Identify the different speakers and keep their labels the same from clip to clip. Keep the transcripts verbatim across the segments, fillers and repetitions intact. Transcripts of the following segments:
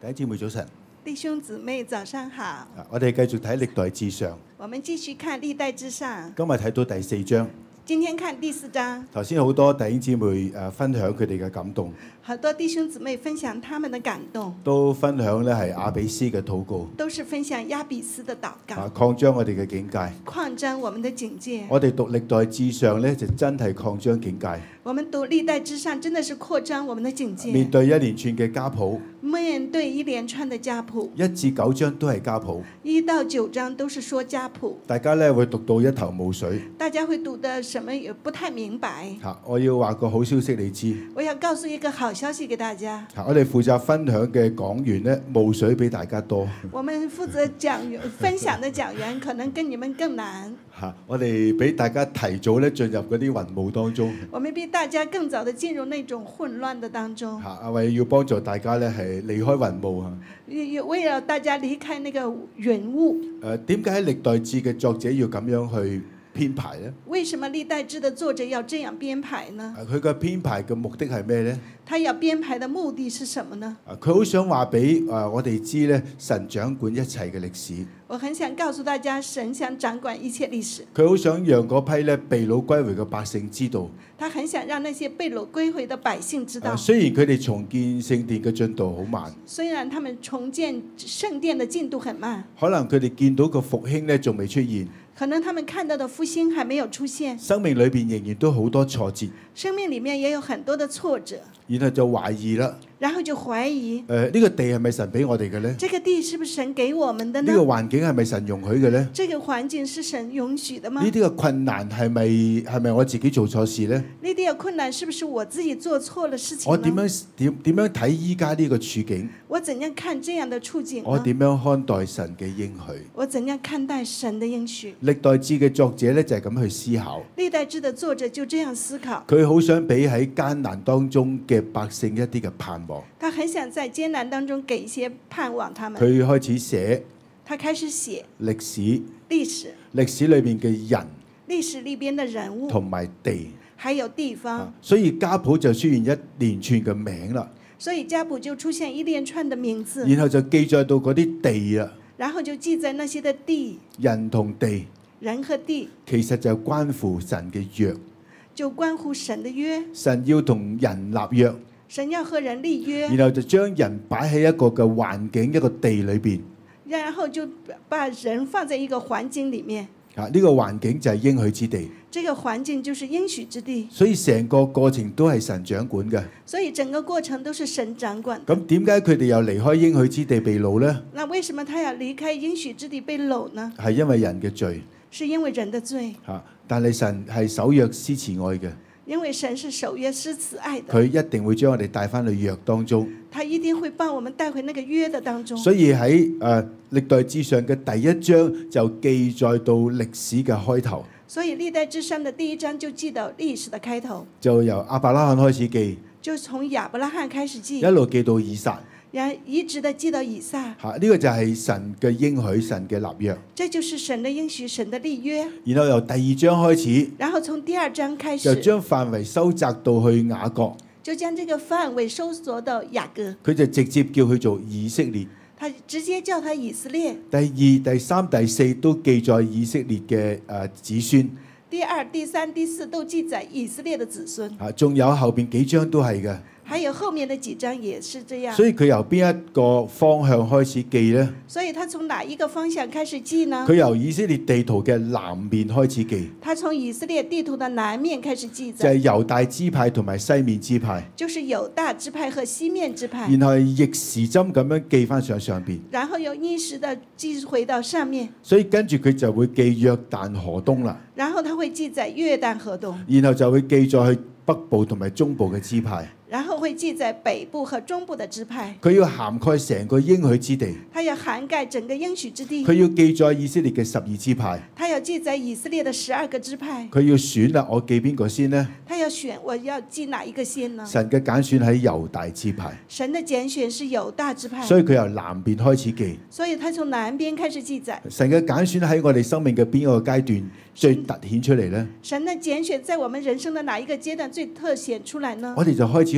Speaker 1: 弟兄姊妹早晨，
Speaker 2: 弟兄姊妹早上好。
Speaker 1: 啊我哋繼續睇歷代志上，
Speaker 2: 我們繼續看歷代志上，
Speaker 1: 今日睇到第四章。
Speaker 2: 今天看第四章。
Speaker 1: 頭先好多弟兄姊妹誒分享佢哋嘅感動，
Speaker 2: 好多弟兄姊妹分享他們的感動，
Speaker 1: 都分享咧係雅比斯嘅禱告，
Speaker 2: 都是分享亞比斯的禱告，
Speaker 1: 啊擴張我哋嘅境界。
Speaker 2: 擴張我們的境界。
Speaker 1: 我哋讀歷代志上咧就真係擴張境界。
Speaker 2: 我們讀歷代志上真的是擴張我們的境界。
Speaker 1: 面對一連串嘅家譜，
Speaker 2: 面對一連串的家譜，
Speaker 1: 一至九章都係家譜，
Speaker 2: 一到九章都是說家譜。
Speaker 1: 大家咧會讀到一頭霧水。
Speaker 2: 大家會讀得什麼也不太明白。
Speaker 1: 嚇，我要話個好消息你知。
Speaker 2: 我要告訴一個好消息給大家。
Speaker 1: 嚇，我哋負責分享嘅講員咧霧水比大家多。
Speaker 2: 我們負責講員分享的講員可能跟你們更難。
Speaker 1: 嚇，我哋俾大家提早咧進入嗰啲雲霧當中。
Speaker 2: 我們比大家更早的進入那種混亂的當中。
Speaker 1: 嚇，阿為要幫助大家咧係離開雲霧啊。
Speaker 2: 為了大家離開那個雲霧。
Speaker 1: 誒，點解喺歷代志嘅作者要咁樣去編排呢？
Speaker 2: 為什麼歷代志的作者要這樣編排呢？
Speaker 1: 佢嘅編排嘅目的係咩呢？
Speaker 2: 他要編排的目的是什麼呢？
Speaker 1: 佢好想話俾誒我哋知咧，神掌管一切嘅歷史。
Speaker 2: 我很想告訴大家，神想掌管一切歷史。
Speaker 1: 佢好想讓嗰批咧被擄歸回嘅百姓知道。
Speaker 2: 他很想讓那些被擄歸回的百姓知道。
Speaker 1: 雖然佢哋重建聖殿嘅進度好慢，
Speaker 2: 雖然他們重建聖殿的進度很慢，
Speaker 1: 可能佢哋見到個復興咧仲未出現。
Speaker 2: 可能他們看到的復興還沒有出現，
Speaker 1: 生命裏邊仍然都好多挫折，
Speaker 2: 生命裡面也有很多的挫折，
Speaker 1: 然後就懷疑啦。
Speaker 2: 然後就懷疑，
Speaker 1: 誒、呃、呢、這個地係咪神俾我哋嘅呢？
Speaker 2: 這個地是不是神給我們的呢？
Speaker 1: 呢、這個環境係咪神容許嘅呢？
Speaker 2: 這個環境是神允許的嗎？
Speaker 1: 呢啲嘅困難係咪係咪我自己做錯事呢？
Speaker 2: 呢啲嘅困難是不是我自己做錯了事情呢？
Speaker 1: 我點樣點點樣睇依家呢個處境？
Speaker 2: 我怎樣看這樣的處境呢？
Speaker 1: 我點樣看待神嘅應許？
Speaker 2: 我怎樣看待神的應許？
Speaker 1: 歷代志嘅作者咧就係咁去思考。
Speaker 2: 歷代志的作者就這樣思考。
Speaker 1: 佢好想俾喺艱難當中嘅百姓一啲嘅盼望。
Speaker 2: 他很想在艱難當中給一些盼望他們。
Speaker 1: 佢開始寫。
Speaker 2: 他開始寫
Speaker 1: 歷史。
Speaker 2: 歷史。
Speaker 1: 歷史裏面嘅人。
Speaker 2: 歷史裏邊的人物。
Speaker 1: 同埋地。
Speaker 2: 還有地方。
Speaker 1: 所以家譜就出現一連串嘅名啦。
Speaker 2: 所以家譜就出現一連串的名字。
Speaker 1: 然後就記載到嗰啲地啦。
Speaker 2: 然後就記載那些的地。
Speaker 1: 人同地。
Speaker 2: 人和地。
Speaker 1: 其實就關乎神嘅約。
Speaker 2: 就關乎神的約。
Speaker 1: 神要同人立約。
Speaker 2: 神要和人立約。
Speaker 1: 然後就將人擺喺一個嘅環境一個地裏邊。
Speaker 2: 然後就把人放在一個環境裡面。
Speaker 1: 啊，呢個環境就係應許之地。
Speaker 2: 這個環境就是應許之地。
Speaker 1: 所以成個過程都係神掌管嘅。
Speaker 2: 所以整個過程都是神掌管。
Speaker 1: 咁點解佢哋又離開應許之地被擄呢？
Speaker 2: 那為什麼他要離開應許之地被擄呢？
Speaker 1: 係因為人嘅罪。
Speaker 2: 是因為人的罪。
Speaker 1: 嚇！但係神係守約施慈愛嘅。
Speaker 2: 因為神是守約施慈愛的。
Speaker 1: 佢一定會將我哋帶翻去約當中。
Speaker 2: 他一定會幫我們帶回那個約的當中。
Speaker 1: 所以喺誒歷代志上嘅第一章就記載到歷史嘅開頭。
Speaker 2: 所以歷代志上的第一章就記到歷史的開頭。
Speaker 1: 就由亞伯拉罕開始記。
Speaker 2: 就從亞伯拉罕開始記。
Speaker 1: 一路記到以撒。
Speaker 2: 然後一直的記到以撒。
Speaker 1: 嚇！呢個就係神嘅應許，神嘅立約。
Speaker 2: 這就是神的應許，神的立約。
Speaker 1: 然後由第二章開始。
Speaker 2: 然後從第二章開始。
Speaker 1: 就將範圍收窄到去雅各。
Speaker 2: 就將這個範圍收縮到雅各。
Speaker 1: 佢就直接叫佢做以色列。
Speaker 2: 他直接叫他以色列。
Speaker 1: 第二、第三、第四都記載以色列嘅誒子孫。
Speaker 2: 第二、第三、第四都記載以色列的子孫。
Speaker 1: 啊，仲有後邊幾章都係嘅。
Speaker 2: 還有後面的幾章也是這樣。
Speaker 1: 所以佢由邊一個方向開始記呢？
Speaker 2: 所以他從哪一個方向開始記呢？
Speaker 1: 佢由以色列地圖嘅南面開始記。
Speaker 2: 他從以色列地圖的南面開始記載。
Speaker 1: 就係猶大支派同埋西面支派。
Speaker 2: 就是猶大支派和西面支派。
Speaker 1: 然後逆時針咁樣記翻上上邊。
Speaker 2: 然後又逆時的記回到上面。
Speaker 1: 所以跟住佢就會記約旦河東啦。
Speaker 2: 然後他會記載約旦河東。
Speaker 1: 然後就會記載去北部同埋中部嘅支派。
Speaker 2: 然後會記載北部和中部的支派。
Speaker 1: 佢要涵蓋成個應許之地。
Speaker 2: 他要涵蓋整個應許之地。
Speaker 1: 佢要記載以色列嘅十二支派。
Speaker 2: 他要記載以色列的十二個支派。
Speaker 1: 佢要選啦，我記邊個先呢？
Speaker 2: 他要選，我要記哪一個先呢？
Speaker 1: 神嘅揀選喺猶大支派。
Speaker 2: 神的揀選是猶大支派。
Speaker 1: 所以佢由南邊開始記。
Speaker 2: 所以他從南邊開始記載。
Speaker 1: 神嘅揀選喺我哋生命嘅邊一個階段最突顯出嚟呢？
Speaker 2: 神的揀選在我們人生的哪一個階段最凸顯出來呢？
Speaker 1: 我哋就開始去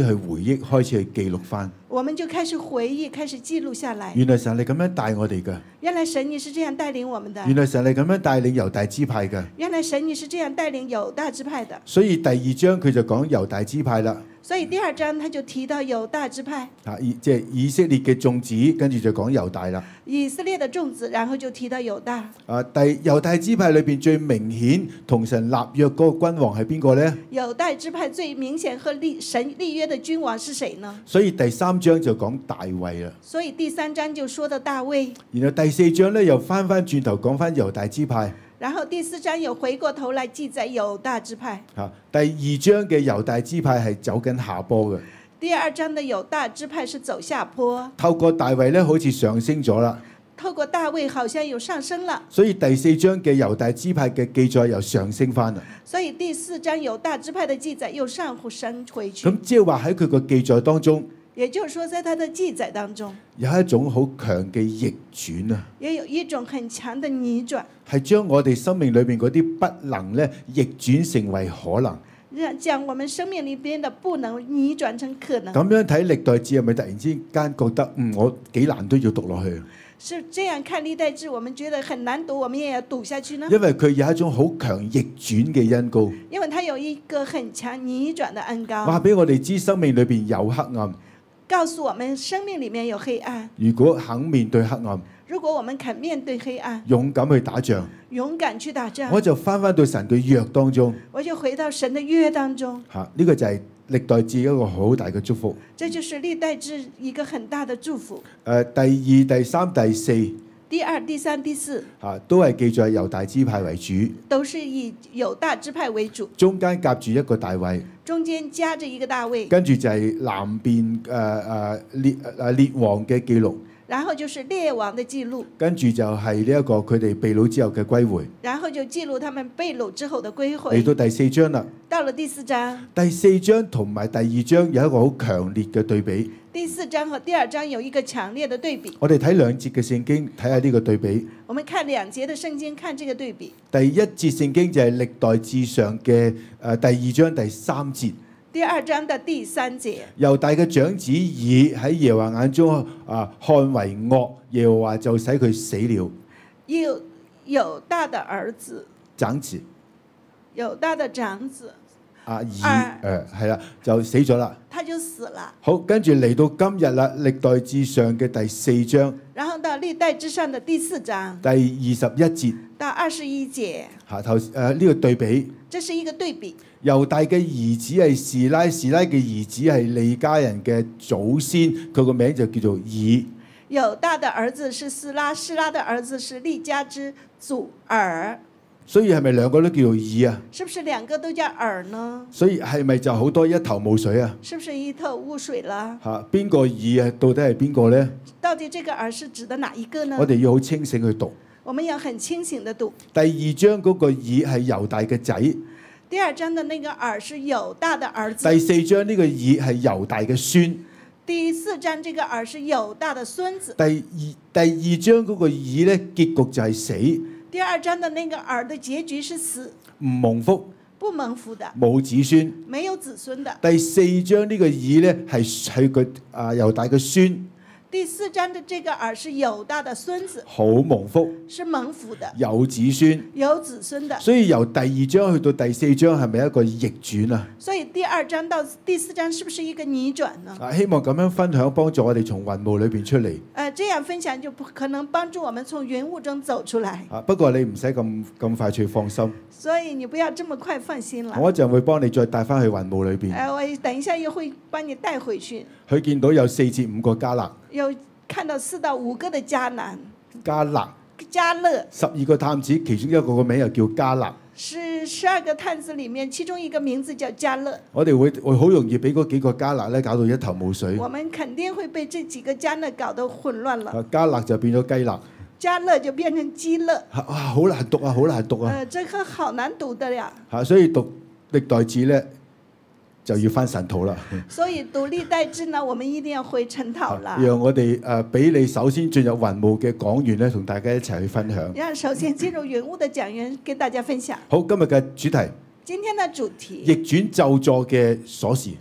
Speaker 1: 去回憶，開始去記錄翻。
Speaker 2: 我們就開始回憶，開始記錄下來。
Speaker 1: 原來神係咁樣帶我哋嘅，
Speaker 2: 原來神你是這樣帶領我們的。
Speaker 1: 原來神係咁樣帶領猶大支派嘅。
Speaker 2: 原來神你是這樣帶領猶大支派的。
Speaker 1: 所以第二章佢就講猶大支派啦。
Speaker 2: 所以第二章他就提到猶大支派。
Speaker 1: 啊，以即係以色列嘅眾子，跟住就講猶大啦。
Speaker 2: 以色列的眾子，然後就提到猶大。
Speaker 1: 啊，第猶大支派裏邊最明顯同神立約嗰個君王係邊個呢？
Speaker 2: 猶大支派最明顯和立神立約的君王是誰呢？
Speaker 1: 所以第三章就講大衛啦。
Speaker 2: 所以第三章就說到大衛。
Speaker 1: 然後第四章咧又翻翻轉頭講翻猶大支派。
Speaker 2: 然後第四章又回過頭來記載猶大支派。
Speaker 1: 啊，第二章嘅猶大支派係走緊下坡嘅。
Speaker 2: 第二章的猶大支派是走下坡。
Speaker 1: 透過大衛咧，好似上升咗啦。
Speaker 2: 透過大衛好像有上升了。
Speaker 1: 所以第四章嘅猶大支派嘅記載又上升翻啦。
Speaker 2: 所以第四章猶大支派的記載又上升回去。
Speaker 1: 咁即係話喺佢個記載當中。
Speaker 2: 也就是說，在他的記載當中，
Speaker 1: 有一種好強嘅逆轉啊！
Speaker 2: 也有一種很強的逆轉，
Speaker 1: 係將我哋生命裏邊嗰啲不能咧逆轉成為可能。
Speaker 2: 讓將我們生命裏邊的不能逆轉成可能。
Speaker 1: 咁樣睇歷代志係咪突然之間覺得嗯我幾難都要讀落去？
Speaker 2: 是這樣看歷代志，我們覺得很難讀，我們也要讀下去呢？
Speaker 1: 因為佢有一種好強逆轉嘅恩膏。
Speaker 2: 因為它有一個很強逆轉的恩膏。
Speaker 1: 話俾我哋知生命裏邊有黑暗。
Speaker 2: 告訴我們生命裏面有黑暗。
Speaker 1: 如果肯面對黑暗，
Speaker 2: 如果我們肯面對黑暗，
Speaker 1: 勇敢去打仗，
Speaker 2: 勇敢去打仗，
Speaker 1: 我就翻翻到神嘅約當中。
Speaker 2: 我就回到神的約當中。
Speaker 1: 吓，呢個就係歷代志一個好大嘅祝福。
Speaker 2: 這就是歷代志一個很大的祝福。
Speaker 1: 誒，第二、第三、第四。
Speaker 2: 第二、第三、第四，
Speaker 1: 啊，都係記載猶大支派為主，
Speaker 2: 都是以猶大支派為主，
Speaker 1: 中間夾住一個大衛，
Speaker 2: 中間夾着一個大衛，
Speaker 1: 跟住就係南邊誒誒列誒列王嘅記錄，
Speaker 2: 然後就是列王的記錄，
Speaker 1: 跟住就係呢一個佢哋被擄之後嘅歸回，
Speaker 2: 然後就記錄他們被擄之後的歸回。
Speaker 1: 嚟到第四章啦，
Speaker 2: 到了第四章，
Speaker 1: 第四章同埋第二章有一個好強烈嘅對比。
Speaker 2: 第四章和第二章有一個強烈的對比。
Speaker 1: 我哋睇兩節嘅聖經，睇下呢個對比。
Speaker 2: 我們看兩節的聖經，看這個對比。
Speaker 1: 第一節聖經就係歷代志上嘅誒第二章第三節。
Speaker 2: 第二章的第三節。
Speaker 1: 猶大嘅長子以喺耶和華眼中啊看為惡，耶和華就使佢死了。
Speaker 2: 有猶大的兒子。
Speaker 1: 長子。
Speaker 2: 猶大的長子。
Speaker 1: 啊，以誒係啦，就死咗啦。
Speaker 2: 他就死了。
Speaker 1: 好，跟住嚟到今日啦，歷代志上嘅第四章。
Speaker 2: 然後到歷代志上的第四章。
Speaker 1: 第二十一節。
Speaker 2: 到二十一節。
Speaker 1: 嚇頭誒呢個對比。
Speaker 2: 這是一個對比。
Speaker 1: 猶大嘅兒子係示拉，示拉嘅兒子係利家人嘅祖先，佢個名就叫做以。
Speaker 2: 猶大的兒子是示拉，示拉的兒子是利家之祖爾。所以係咪兩個都叫做以啊？是不是兩個都叫爾呢？所以係咪就好多一頭霧水啊？是不是一頭霧水啦？嚇，邊個以啊？到底係邊個呢？到底這個爾是指的哪一個呢？我哋要好清醒去讀。我們要很清醒地讀。第二章嗰個以係猶大嘅仔。第二章的那個爾是猶大的兒子。第四章呢個以係猶大嘅孫。第四章這個爾是猶大的孫子。第二第二章嗰個以呢，結局就係死。第二章的那個兒的結局是死，唔蒙福，不蒙福的，冇子孫，沒有子孫的。第四章呢個以呢係係個啊猶大嘅孫。第四章的這個兒是猶大的孫子，好蒙福，是蒙福的，有子孫，有子孫的。所以由第二章去到第四章係咪一個逆轉啊？所以第二章到第四章是不是一個逆轉呢？啊，希望咁樣分享幫助我哋從雲霧裏邊出嚟。誒，這樣分享就可能幫助我們從雲霧中走出來。啊，不過你唔使咁咁快脆放心。所以你不要這麼快放心啦。我一陣會幫你再帶翻去雲霧裏邊。誒，我等一下又會幫你帶回去。佢見到有四至五個迦勒。有看到四到五個的迦南。迦勒。迦勒。十二個探子，其中一個個名又叫迦勒。是十二個探子裡面，其中一個名字叫迦勒。我哋會會好容易俾嗰幾個迦勒咧搞到一頭霧水。我們肯定會被這幾個迦勒搞得混亂了。迦勒就變咗雞勒。迦勒就變成基勒。哇，好難讀啊，好難讀啊。誒、呃，這個好難讀的呀。嚇，所以讀歷代志咧就要翻神土啦。所以讀歷代志呢，我們一定要回神土啦。讓我哋誒俾你首先進入雲霧嘅講員咧，同大家一齊去分享。讓首先進入雲霧嘅講員跟大家分享。好，今日嘅主題。今天的主題。逆轉咒詛嘅鎖匙。逆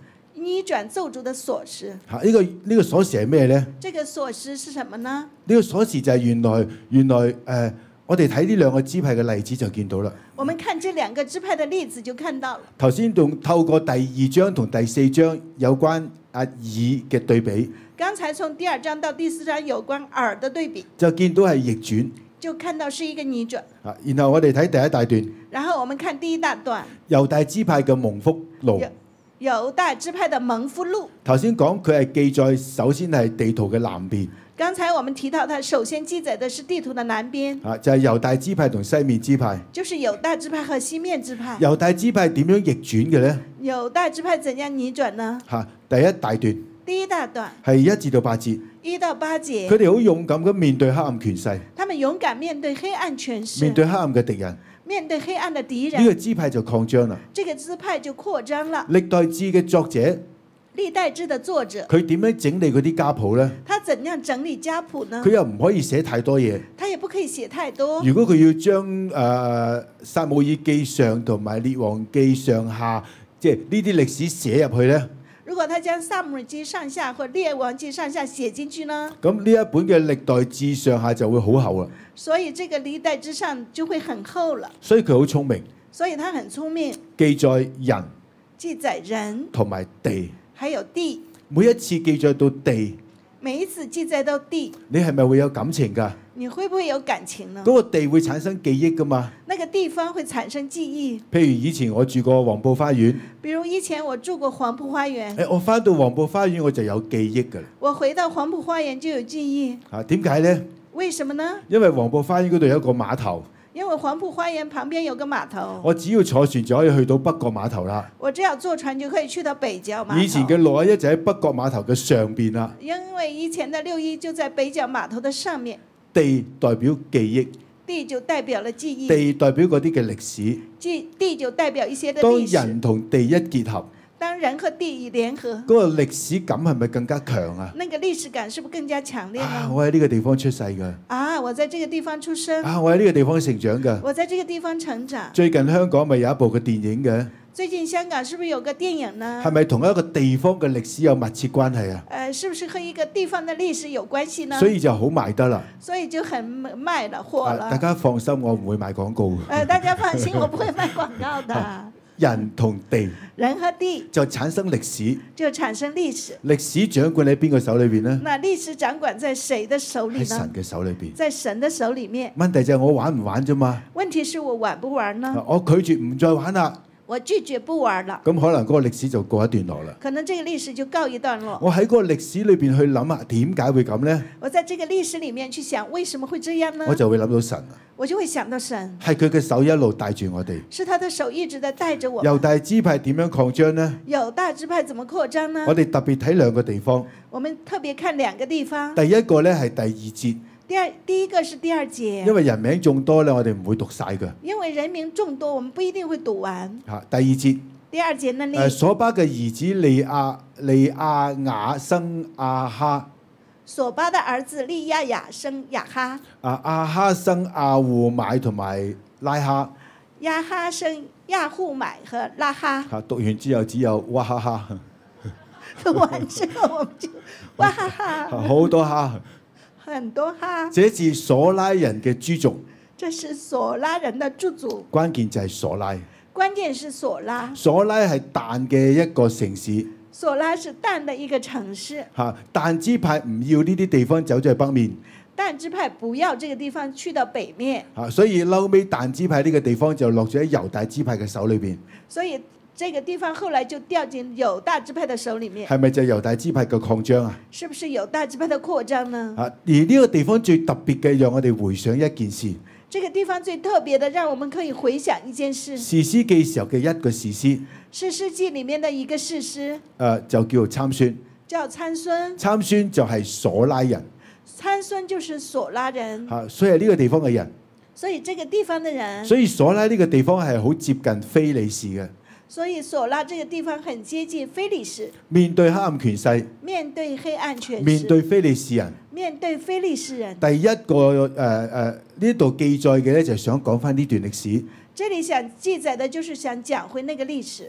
Speaker 2: 逆轉咒詛的鎖匙。
Speaker 1: 嚇、這個，呢個呢個鎖匙係咩咧？
Speaker 2: 這個鎖匙是什麼呢？
Speaker 1: 呢個鎖匙就係原來原來誒、呃，我哋睇呢兩個支派嘅例子就見到啦。
Speaker 2: 我們看這兩個支派的例子就看到了。
Speaker 1: 頭先仲透過第二章同第四章有關阿耳嘅對比。
Speaker 2: 剛才從第二章到第四章有關耳的對比，
Speaker 1: 就見到係逆轉，
Speaker 2: 就看到是一個逆轉。
Speaker 1: 啊，然後我哋睇第一大段。
Speaker 2: 然後我們看第一大段。
Speaker 1: 猶大支派嘅蒙福路。
Speaker 2: 猶大支派的蒙福路。
Speaker 1: 頭先講佢係記載，首先係地圖嘅南邊。
Speaker 2: 剛才我們提到，它首先記載的是地圖的南邊。
Speaker 1: 啊，就係猶大支派同西面支派。
Speaker 2: 就是猶大支派和西面支派。
Speaker 1: 猶大支派點樣逆轉嘅呢？
Speaker 2: 猶大支派怎樣逆轉呢？
Speaker 1: 嚇，第一大段。
Speaker 2: 第一大段
Speaker 1: 係一至到八節，
Speaker 2: 一到八節，
Speaker 1: 佢哋好勇敢咁面對黑暗權勢，
Speaker 2: 他們勇敢面對黑暗權勢，
Speaker 1: 面對黑暗嘅敵人，
Speaker 2: 面對黑暗的敵人，
Speaker 1: 呢個支派就擴張啦。
Speaker 2: 這個支派就擴張了。
Speaker 1: 歷代志嘅作者，
Speaker 2: 歷代志的作者，
Speaker 1: 佢點樣整理嗰啲家譜呢？
Speaker 2: 他怎樣整理家譜呢？
Speaker 1: 佢又唔可以寫太多嘢，
Speaker 2: 他也不可以寫太多。
Speaker 1: 如果佢要將誒撒母耳記上同埋列王記上下，即係呢啲歷史寫入去呢？
Speaker 2: 如果他將撒母耳記上下或列王記上下寫進去呢？
Speaker 1: 咁呢一本嘅歷代志上下就會好厚啦。
Speaker 2: 所以這個歷代志上就會很厚了。
Speaker 1: 所以佢好聰明。
Speaker 2: 所以他很聰明。
Speaker 1: 記載人，
Speaker 2: 記載人
Speaker 1: 同埋地，
Speaker 2: 還有地。
Speaker 1: 每一次記載到地，
Speaker 2: 每一次記載到地，
Speaker 1: 你係咪會有感情㗎？
Speaker 2: 你會不會有感情呢？
Speaker 1: 嗰個地會產生記憶㗎嘛？
Speaker 2: 那個地方會產生記憶。
Speaker 1: 譬如以前我住過黃埔花園。
Speaker 2: 比如以前我住過黃埔花園。
Speaker 1: 誒，我返到黃埔花園我就有記憶㗎啦。
Speaker 2: 我回到黃埔花園就有記憶。
Speaker 1: 啊，點解呢？
Speaker 2: 為什麼呢？
Speaker 1: 因為黃埔花園嗰度有一個碼頭。
Speaker 2: 因為黃埔花園旁邊有個碼頭。
Speaker 1: 我只要坐船就可以去到北角碼頭啦。
Speaker 2: 我只要坐船就可以去到北角碼頭。
Speaker 1: 以前嘅六一一就喺北角碼頭嘅上邊啦。
Speaker 2: 因為以前的六一就在北角碼頭的上面。
Speaker 1: 地代表記憶。
Speaker 2: 地就代表了記憶。
Speaker 1: 地代表嗰啲嘅歷史。
Speaker 2: 地地就代表一些的歷史。
Speaker 1: 當人同地一結合。
Speaker 2: 當人和地聯合，
Speaker 1: 嗰個歷史感係咪更加強啊？
Speaker 2: 那個歷史感是不是更加強烈呢？
Speaker 1: 啊，我喺呢個地方出世㗎。
Speaker 2: 啊，我在這個地方出生。
Speaker 1: 啊，我喺呢個地方成長㗎。
Speaker 2: 我在這個地方成長。
Speaker 1: 最近香港咪有一部嘅電影嘅？
Speaker 2: 最近香港是不是有個電影呢？
Speaker 1: 係咪同一個地方嘅歷史有密切關係啊？
Speaker 2: 誒，是不是和一個地方的歷史有關係呢？
Speaker 1: 所以就好賣得啦。
Speaker 2: 所以就很賣了貨了。
Speaker 1: 大家放心，我唔會賣廣告。
Speaker 2: 誒，大家放心，我不會賣廣告的。
Speaker 1: 人同地，
Speaker 2: 人和地
Speaker 1: 就產生歷史，
Speaker 2: 就產生歷史。
Speaker 1: 歷史掌管喺邊個手裏邊呢？
Speaker 2: 那歷史掌管在誰的手裏呢？
Speaker 1: 喺神嘅手裏邊。
Speaker 2: 在神的手裏面。
Speaker 1: 問題就係我玩唔玩啫嘛？
Speaker 2: 問題是我玩不玩呢？
Speaker 1: 我拒絕唔再玩啦。
Speaker 2: 我拒絕不玩了。
Speaker 1: 咁可能嗰個歷史就告一段落啦。
Speaker 2: 可能這個歷史就告一段落。
Speaker 1: 我喺嗰個歷史裏邊去諗下，點解會咁呢？
Speaker 2: 我在這個歷史裡面去想，為什麼會這樣呢？
Speaker 1: 我就會諗到神。
Speaker 2: 我就會想到神。
Speaker 1: 係佢嘅手一路帶住我哋。
Speaker 2: 是他的手一直在帶着我們。
Speaker 1: 猶大支派點樣擴張呢？
Speaker 2: 猶大支派怎麼擴張呢？
Speaker 1: 我哋特別睇兩個地方。
Speaker 2: 我們特別看兩個地方。
Speaker 1: 第一個呢係第二節。
Speaker 2: 第二第一個是第二節。
Speaker 1: 因為人名眾多咧，我哋唔會讀晒㗎。
Speaker 2: 因為人名眾多，我們不一定會讀完。
Speaker 1: 嚇，第二節。
Speaker 2: 第二節那裡。
Speaker 1: 誒，所巴嘅兒子利亞利亞雅生亞哈。
Speaker 2: 所巴的兒子利亞雅生亞哈。
Speaker 1: 啊，亞哈生亞戶買同埋拉哈。
Speaker 2: 亞哈生亞戶買和拉哈。
Speaker 1: 嚇，讀完之後只有哇哈哈。
Speaker 2: 讀完之後我們就哇哈哈。
Speaker 1: 好多哈。
Speaker 2: 很多哈。
Speaker 1: 這是索拉人嘅諸族。
Speaker 2: 這是索拉人的諸族。
Speaker 1: 關鍵就係索拉。
Speaker 2: 關鍵是索拉。
Speaker 1: 索拉係但嘅一個城市。
Speaker 2: 索拉是但的一個城市。
Speaker 1: 嚇，但支派唔要呢啲地方，走咗去北面。
Speaker 2: 但支派不要這個地方，去到北面。
Speaker 1: 嚇，所以後尾但支派呢個地方就落咗喺猶大支派嘅手裏邊。
Speaker 2: 所以這個地方後來就掉進猶大支派的手裡面。
Speaker 1: 係咪就係猶大支派嘅擴張啊？
Speaker 2: 是不是猶大支派的擴張呢？
Speaker 1: 啊，而呢個地方最特別嘅，讓我哋回想一件事。
Speaker 2: 這個地方最特別的，讓我們可以回想一件事。
Speaker 1: 士師記時候嘅一個士師。
Speaker 2: 士師記裡面的一個士師。誒、
Speaker 1: 呃，就叫做參孫。
Speaker 2: 叫參孫。
Speaker 1: 參孫就係索拉人。
Speaker 2: 參孫就是索拉人。
Speaker 1: 嚇，所以係呢個地方嘅人。
Speaker 2: 所以這個地方的人。
Speaker 1: 所以索拉呢個地方係好接近非利士嘅。
Speaker 2: 所以索拉這個地方很接近非利士。
Speaker 1: 面對黑暗權勢。
Speaker 2: 面對黑暗權勢。
Speaker 1: 面對非利士人。
Speaker 2: 面對非利士人。
Speaker 1: 第一個誒誒呢度記載嘅咧，就係想講翻呢段歷史。
Speaker 2: 這裡想記載的，就是想講回那個歷史。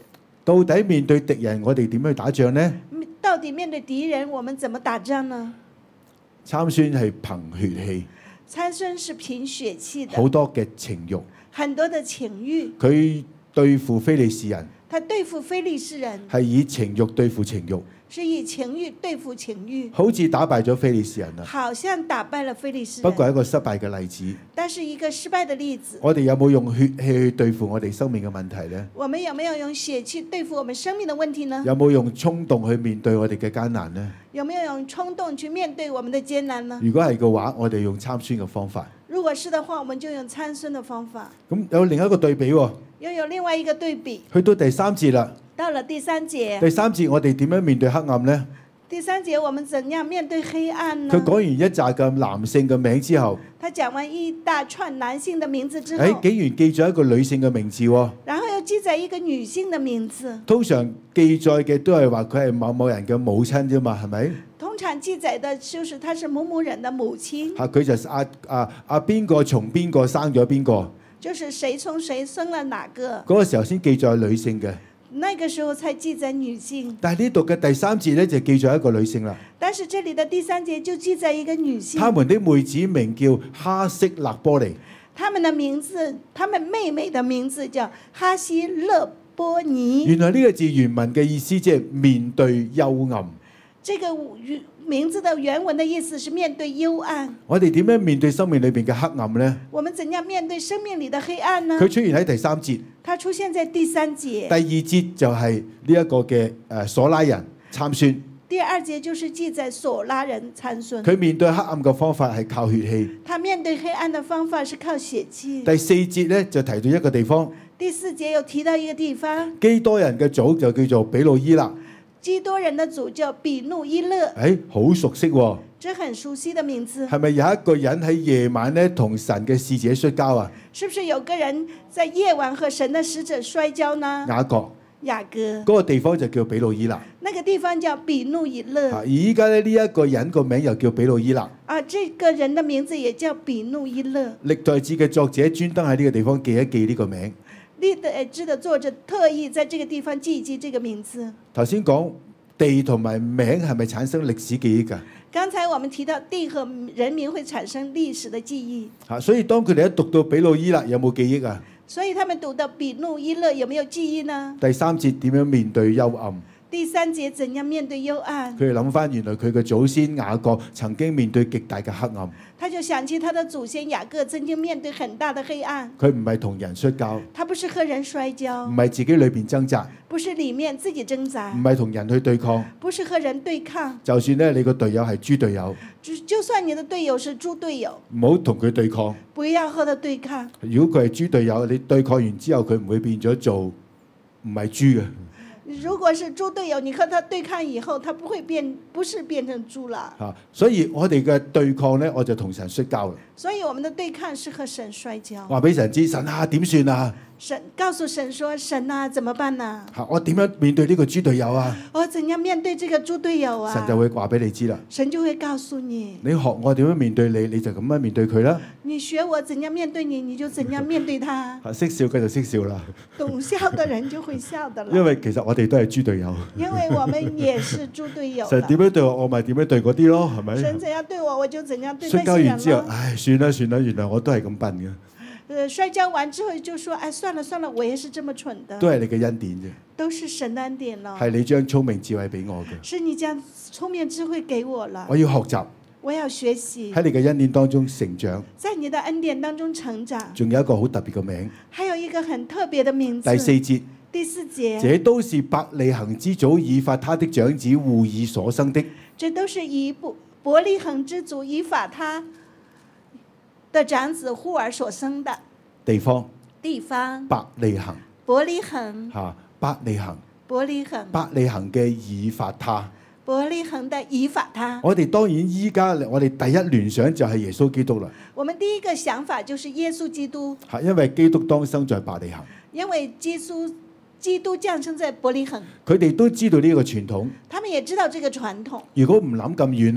Speaker 1: 到底面對敵人，我哋點樣去打仗呢？
Speaker 2: 到底面對敵人，我們怎麼打仗呢？
Speaker 1: 參孫係憑血氣，
Speaker 2: 參孫是憑血氣的，
Speaker 1: 好多嘅情慾，
Speaker 2: 很多的情慾。
Speaker 1: 佢對付非利士人，
Speaker 2: 他對付非利士人
Speaker 1: 係以情慾對付情慾，
Speaker 2: 是以情慾對付情慾，
Speaker 1: 好似打敗咗非利士人啦。
Speaker 2: 好像打敗了非利士人，
Speaker 1: 不過係一個失敗嘅例子。
Speaker 2: 但是一個失敗的例子。
Speaker 1: 我哋有冇用血氣去對付我哋生命嘅問題呢？
Speaker 2: 我們有沒有用血氣對付我們生命的問題呢？
Speaker 1: 有冇用衝動去面對我哋嘅艱難呢？
Speaker 2: 有沒有用衝動去面對我們的艱難呢？
Speaker 1: 如果係嘅話，我哋用參孫嘅方法。
Speaker 2: 如果是的話，我們就用參孫的方法。
Speaker 1: 咁有另一個對比喎，
Speaker 2: 又有另外一個對比。
Speaker 1: 去到第三節啦。
Speaker 2: 到了第三節。
Speaker 1: 第三節我哋點樣面對黑暗呢？
Speaker 2: 第三節我們怎樣面對黑暗呢？
Speaker 1: 佢講完一紮嘅男性嘅名之後，
Speaker 2: 他講完一大串男性的名字之後，
Speaker 1: 誒竟然記咗一個女性嘅名字喎。
Speaker 2: 然後又記載一個女性的名字。
Speaker 1: 通常記載嘅都係話佢係某某人嘅母親啫嘛，係咪？
Speaker 2: 通常記載的就是他是某某人的母親。
Speaker 1: 嚇，佢就阿阿阿邊個從邊個生咗邊個？
Speaker 2: 就是誰從誰生了哪個？
Speaker 1: 嗰個時候先記載女性嘅。
Speaker 2: 那個時候才記載女性。
Speaker 1: 但係呢度嘅第三節咧就記載一個女性啦。
Speaker 2: 但是這裡的第三節就記載一個女性。
Speaker 1: 他們的妹子名叫哈色勒波尼。
Speaker 2: 他們的名字，他們妹妹的名字叫哈西勒波尼。
Speaker 1: 原來呢個字原文嘅意思即係面對幽暗。
Speaker 2: 這個名字的原文的意思是面對幽暗。我
Speaker 1: 哋點樣面對生命裏邊嘅黑暗呢？
Speaker 2: 我們怎樣面對生命裡的黑暗呢？
Speaker 1: 佢出現喺第三節。
Speaker 2: 它出現在第三節。
Speaker 1: 第二節就係呢一個嘅誒索拉人參孫。
Speaker 2: 第二節就是記載索拉人參孫。
Speaker 1: 佢面對黑暗嘅方法係靠血氣。
Speaker 2: 他面對黑暗的方法是靠血氣。
Speaker 1: 第四節咧就提到一個地方。
Speaker 2: 第四節又提到一個地方。
Speaker 1: 基多人嘅祖就叫做比路伊勒。
Speaker 2: 基多人的祖叫比努伊勒。
Speaker 1: 誒，好熟悉喎。
Speaker 2: 這很熟悉的名字。
Speaker 1: 係咪有一個人喺夜晚咧同神嘅使者摔跤啊？
Speaker 2: 是不是有個人在夜晚和神的使者摔跤呢？
Speaker 1: 雅各。
Speaker 2: 雅各。
Speaker 1: 嗰個地方就叫比路伊勒。
Speaker 2: 那個地方叫比努伊勒。
Speaker 1: 而依家咧呢一個人個名又叫比路伊勒。
Speaker 2: 啊，這個人的名字也叫比努伊勒。
Speaker 1: 歷代志嘅作者專登喺呢個地方記一記呢個名。
Speaker 2: 歷代志的作者特意在這個地方記一記這個名字。
Speaker 1: 頭先講地同埋名係咪產生歷史記憶㗎？
Speaker 2: 剛才我們提到地和人名會產生歷史的記憶。
Speaker 1: 嚇，所以當佢哋一讀到比路伊勒有冇記憶啊？
Speaker 2: 所以他們讀到比努伊勒有沒有記憶呢？
Speaker 1: 第三節點樣面對幽暗？
Speaker 2: 第三節怎樣面對幽暗？
Speaker 1: 佢哋諗翻原來佢嘅祖先雅各曾經面對極大嘅黑暗。
Speaker 2: 他就想起他的祖先雅各曾經面對很大的黑暗。
Speaker 1: 佢唔係同人摔跤，
Speaker 2: 他不是和人摔跤，
Speaker 1: 唔係自己裏邊掙扎，
Speaker 2: 不是裡面自己掙扎，
Speaker 1: 唔係同人去對抗，
Speaker 2: 不是和人對抗。
Speaker 1: 就算咧你個隊友係豬隊友，
Speaker 2: 就算你的隊友是豬隊友，
Speaker 1: 唔好同佢對抗，
Speaker 2: 不要和他對抗。
Speaker 1: 如果佢係豬隊友，你對抗完之後佢唔會變咗做唔係豬嘅。
Speaker 2: 如果是豬隊友，你和他對抗以後，他不會變，不是變成豬了。
Speaker 1: 嚇，所以我哋嘅對抗咧，我就同神摔跤啦。
Speaker 2: 所以我們的對抗是和神摔跤。
Speaker 1: 話俾神知，神啊點算啊？
Speaker 2: 神告訴神說：神啊，怎麼辦啊？
Speaker 1: 嚇，我點樣面對呢個豬隊友啊？
Speaker 2: 我怎樣面對這個豬隊友啊？
Speaker 1: 神就會話俾你知啦。
Speaker 2: 神就會告訴你。
Speaker 1: 你學我點樣面對你，你就咁樣面對佢啦。
Speaker 2: 你學我怎樣面對你，你就怎樣面對他。
Speaker 1: 嚇，識笑佢就識笑啦。
Speaker 2: 懂笑的人就會笑的啦。
Speaker 1: 因為其實我哋都係豬隊友。
Speaker 2: 因為我們也是豬隊友。
Speaker 1: 神點樣對我，我咪點樣對嗰啲咯，係咪？
Speaker 2: 神怎樣對我，我就怎樣對那些人咯。
Speaker 1: 摔跤完之後，唉，算啦算啦，原來我都係咁笨嘅。
Speaker 2: 呃，摔跤完之後就說：哎，算了算了，我也是這麼蠢的。
Speaker 1: 都係你嘅恩典啫。
Speaker 2: 都是神的恩典咯。
Speaker 1: 係你將聰明智慧俾我嘅。
Speaker 2: 是你將聰明智慧給我了。
Speaker 1: 我要學習。
Speaker 2: 我要學習。
Speaker 1: 喺你嘅恩典當中成長。
Speaker 2: 在你的恩典當中成長。
Speaker 1: 仲有一個好特別嘅名。
Speaker 2: 還有一個很特別的名字。
Speaker 1: 第四節。
Speaker 2: 第四節。
Speaker 1: 這都是伯利恆之祖以法他的長子戶珥所生的。
Speaker 2: 這都是以伯伯利恆之祖以法他的長子戶珥所生的。
Speaker 1: 地方，
Speaker 2: 地方，
Speaker 1: 伯利恆，
Speaker 2: 伯利恆，
Speaker 1: 嚇，伯利恆，
Speaker 2: 伯利恆，
Speaker 1: 伯利恆嘅以法他，
Speaker 2: 伯利恆的以法他。
Speaker 1: 我哋當然依家我哋第一聯想就係耶穌基督啦。
Speaker 2: 我們第一個想法就是耶穌基督，
Speaker 1: 係因為基督當生在伯利恆，
Speaker 2: 因為基督基督降生在伯利恆，
Speaker 1: 佢哋都知道呢個傳統，
Speaker 2: 他們也知道這個傳統。
Speaker 1: 如果唔諗咁遠啦。
Speaker 2: 如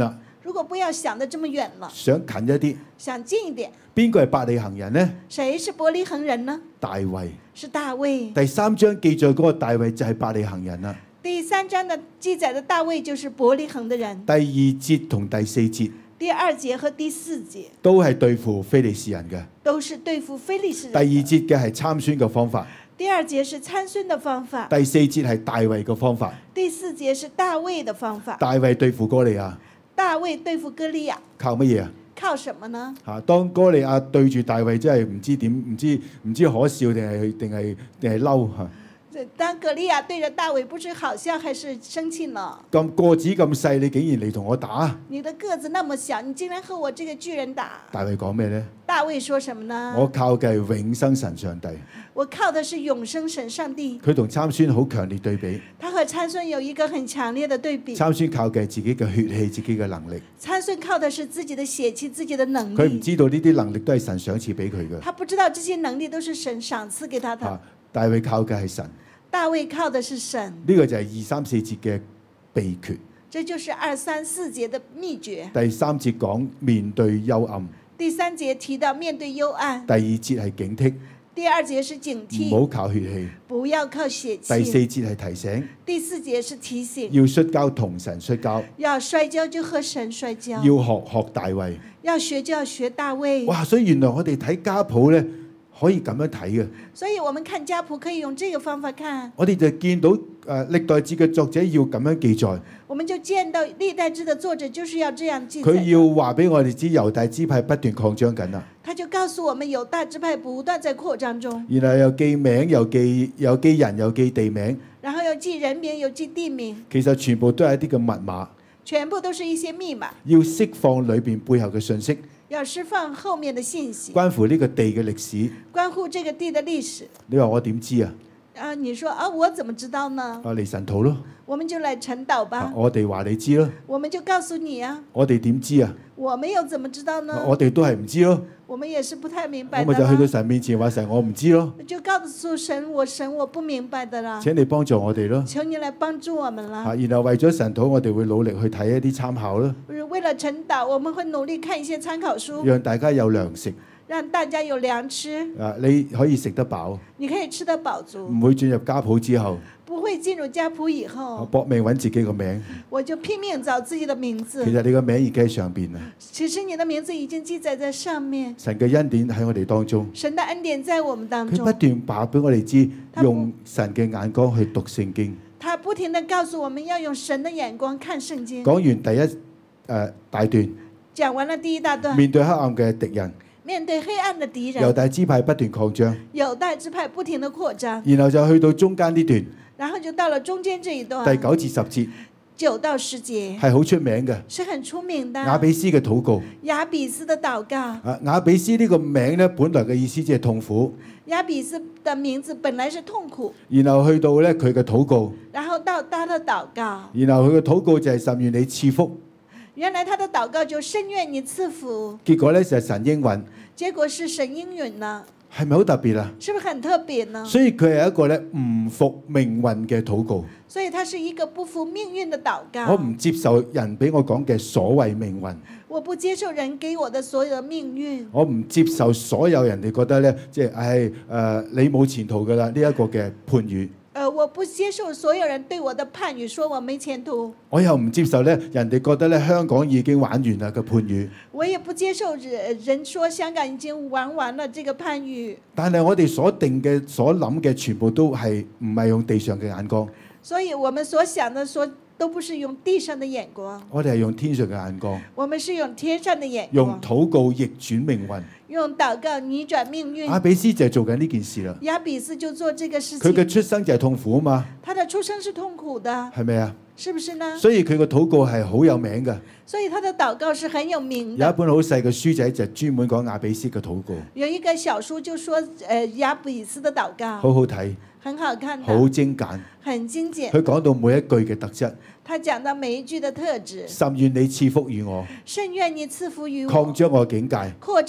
Speaker 2: 如果不要想得這麼遠了，
Speaker 1: 想近一啲，
Speaker 2: 想近一點，
Speaker 1: 邊個係伯利恆人呢？
Speaker 2: 誰是伯利恆人呢？
Speaker 1: 大衛，
Speaker 2: 是大衛。
Speaker 1: 第三章記載嗰個大衛就係伯利恆人啦。
Speaker 2: 第三章的記載的大衛就是伯利恆的人。
Speaker 1: 第二節同第四節，
Speaker 2: 第二節和第四節
Speaker 1: 都係對付非利士人嘅，
Speaker 2: 都是對付非利士人。
Speaker 1: 第二節嘅係參孫嘅方法，
Speaker 2: 第二節是參孫的方法。
Speaker 1: 第四節係大衛嘅方法，
Speaker 2: 第四節是大衛的方法。
Speaker 1: 大衛對付歌利亞，
Speaker 2: 大衛對付歌利亞
Speaker 1: 靠乜嘢啊？
Speaker 2: 靠什麼呢？
Speaker 1: 嚇！當歌利亞對住大衛，真係唔知點，唔知唔知可笑定係定係定係嬲嚇。
Speaker 2: 當歌利亞對着大衛，不知好笑還是生氣呢？
Speaker 1: 咁個子咁細，你竟然嚟同我打？
Speaker 2: 你的個子那麼小，你竟然和我這個巨人打？
Speaker 1: 大衛講咩呢？
Speaker 2: 大衛說什麼呢？
Speaker 1: 我靠嘅係永生神上帝。
Speaker 2: 我靠的是永生神上帝。
Speaker 1: 佢同參孫好強烈對比。
Speaker 2: 他和參孫有一個很強烈的對比。
Speaker 1: 參孫靠嘅係自己嘅血氣、自己嘅能力。
Speaker 2: 參孫靠的是自己的血氣、自己的能力。
Speaker 1: 佢唔知道呢啲能力都係神賞賜俾佢嘅。
Speaker 2: 他不知道這些能力都是神賞賜給他的。
Speaker 1: 啊，大衛靠嘅係神。
Speaker 2: 大衛靠的是神。
Speaker 1: 呢個就係二三四節嘅秘訣。
Speaker 2: 這就是二三四節的秘訣。
Speaker 1: 第三節講面對幽暗。
Speaker 2: 第三節提到面對幽暗。
Speaker 1: 第二節係警惕。
Speaker 2: 第二節是警惕，
Speaker 1: 唔好靠血氣，
Speaker 2: 不要靠血氣。
Speaker 1: 第四節係提醒，
Speaker 2: 第四節是提醒，
Speaker 1: 要摔跤同神摔跤，
Speaker 2: 要摔跤就和神摔跤，
Speaker 1: 要學學大衛，
Speaker 2: 要學就要學大衛。
Speaker 1: 哇！所以原來我哋睇家譜咧，可以咁樣睇嘅。
Speaker 2: 所以我們看家譜可以用這個方法看。
Speaker 1: 我哋就見到誒歷代志嘅作者要咁樣記載。
Speaker 2: 我們就見到歷代志的作者就是要這樣記載。
Speaker 1: 佢要話俾我哋知猶大支派不斷擴張緊啦。
Speaker 2: 他就告訴我們猶大支派不斷在擴張中。
Speaker 1: 然後又記名，又記又記人，又記地名。
Speaker 2: 然後又記人名，又記地名。
Speaker 1: 其實全部都係一啲嘅密碼。
Speaker 2: 全部都是一些密碼。
Speaker 1: 要釋放裏邊背後嘅信息。
Speaker 2: 要釋放後面的信息。
Speaker 1: 關乎呢個地嘅歷史。
Speaker 2: 關乎這個地的歷史。
Speaker 1: 你話我點知啊？
Speaker 2: 啊，你說啊，我怎麼知道呢？
Speaker 1: 啊，嚟神土咯。
Speaker 2: 我們就來陳導吧。
Speaker 1: 啊、我哋話你知咯。
Speaker 2: 我們就告訴你啊。
Speaker 1: 我哋點知啊？
Speaker 2: 我們又怎麼知道呢？
Speaker 1: 啊、我哋都係唔知咯。
Speaker 2: 我們也是不太明白的。
Speaker 1: 我咪就去到神面前話神，我唔知咯。
Speaker 2: 就告訴神，我神我不明白的啦。
Speaker 1: 請你幫助我哋咯。
Speaker 2: 求你來幫助我們啦。
Speaker 1: 啊，然後為咗神土，我哋會努力去睇一啲參考咯。
Speaker 2: 為了陳導，我們會努力看一些參考書，
Speaker 1: 讓大家有糧食。
Speaker 2: 讓大家有糧吃。
Speaker 1: 啊，你可以食得飽。
Speaker 2: 你可以吃得飽足。
Speaker 1: 唔會進入家譜之後。
Speaker 2: 不會進入家譜以後。
Speaker 1: 搏命揾自己個名。
Speaker 2: 我就拼命找自己的名字。
Speaker 1: 其實你個名已經喺上邊啦。
Speaker 2: 其實你的名字已經記載在上面。
Speaker 1: 神嘅恩典喺我哋當中。
Speaker 2: 神的恩典在我們當中。
Speaker 1: 佢不斷話俾我哋知，用神嘅眼光去讀聖經。
Speaker 2: 他不停地告訴我們要用神的眼光看聖經。
Speaker 1: 講完第一誒、呃、大段。
Speaker 2: 講完了第一大段。
Speaker 1: 面對黑暗嘅敵人。
Speaker 2: 面對黑暗的敵人。
Speaker 1: 猶大支派不斷擴張。
Speaker 2: 猶大支派不停地擴張。
Speaker 1: 然後就去到中間呢段。
Speaker 2: 然後就到了中間這一段。
Speaker 1: 第九至十節。
Speaker 2: 九到十節。
Speaker 1: 係好出名嘅。
Speaker 2: 是很出名的。
Speaker 1: 雅比斯嘅禱告。
Speaker 2: 雅比斯的禱告。
Speaker 1: 啊，雅比斯呢個名咧，本來嘅意思即係痛苦。
Speaker 2: 雅比斯的名字本來是痛苦。
Speaker 1: 然後去到咧佢嘅禱告。
Speaker 2: 然後到他的禱告。
Speaker 1: 然後佢嘅禱告就係甚願你賜福。
Speaker 2: 原來他的禱告就深願你賜福。
Speaker 1: 結果咧就係神應允。
Speaker 2: 結果是神應允呢？
Speaker 1: 係咪好特別啊？
Speaker 2: 是不是很特別呢？
Speaker 1: 所以佢係一個咧唔服命運嘅禱告。
Speaker 2: 所以它是一個不服命運的禱告。
Speaker 1: 我唔接受人俾我講嘅所謂命運。
Speaker 2: 我不接受人給我的所有的命運。
Speaker 1: 我唔接受所有人哋覺得咧，即係唉誒，你冇前途噶啦呢一個嘅判語。
Speaker 2: 呃，我不接受所有人對我的判語，說我沒前途。
Speaker 1: 我又唔接受咧，人哋覺得咧香港已經玩完啦嘅判語。
Speaker 2: 我也不接受人人說香港已經玩完了這個判語。
Speaker 1: 但係我哋所定嘅、所諗嘅，全部都係唔係用地上嘅眼光。
Speaker 2: 所以我們所想的所都不是用地上的眼光。
Speaker 1: 我哋係用天上嘅眼光。
Speaker 2: 我們是用天上的眼光。
Speaker 1: 用禱告逆轉命運。
Speaker 2: 用禱告逆轉命運。
Speaker 1: 雅比斯就係做緊呢件事啦。
Speaker 2: 雅比斯就做這個事情。
Speaker 1: 佢嘅出生就係痛苦啊嘛。
Speaker 2: 他的出生是痛苦的。
Speaker 1: 係咪啊？
Speaker 2: 是不是呢？
Speaker 1: 所以佢個禱告係好有名嘅。
Speaker 2: 所以他的禱告是很有名的。
Speaker 1: 有一本好細嘅書仔就專門講雅比斯嘅禱告。
Speaker 2: 有一個小書就說，誒，雅比斯的禱告。
Speaker 1: 好好睇。
Speaker 2: 很好看。
Speaker 1: 好精簡。
Speaker 2: 很精簡。
Speaker 1: 佢講到每一句嘅特質。
Speaker 2: 他講到每一句的特質。
Speaker 1: 甚願你賜福與我。
Speaker 2: 甚願你賜福與我。
Speaker 1: 擴張我境界。
Speaker 2: 擴張我的境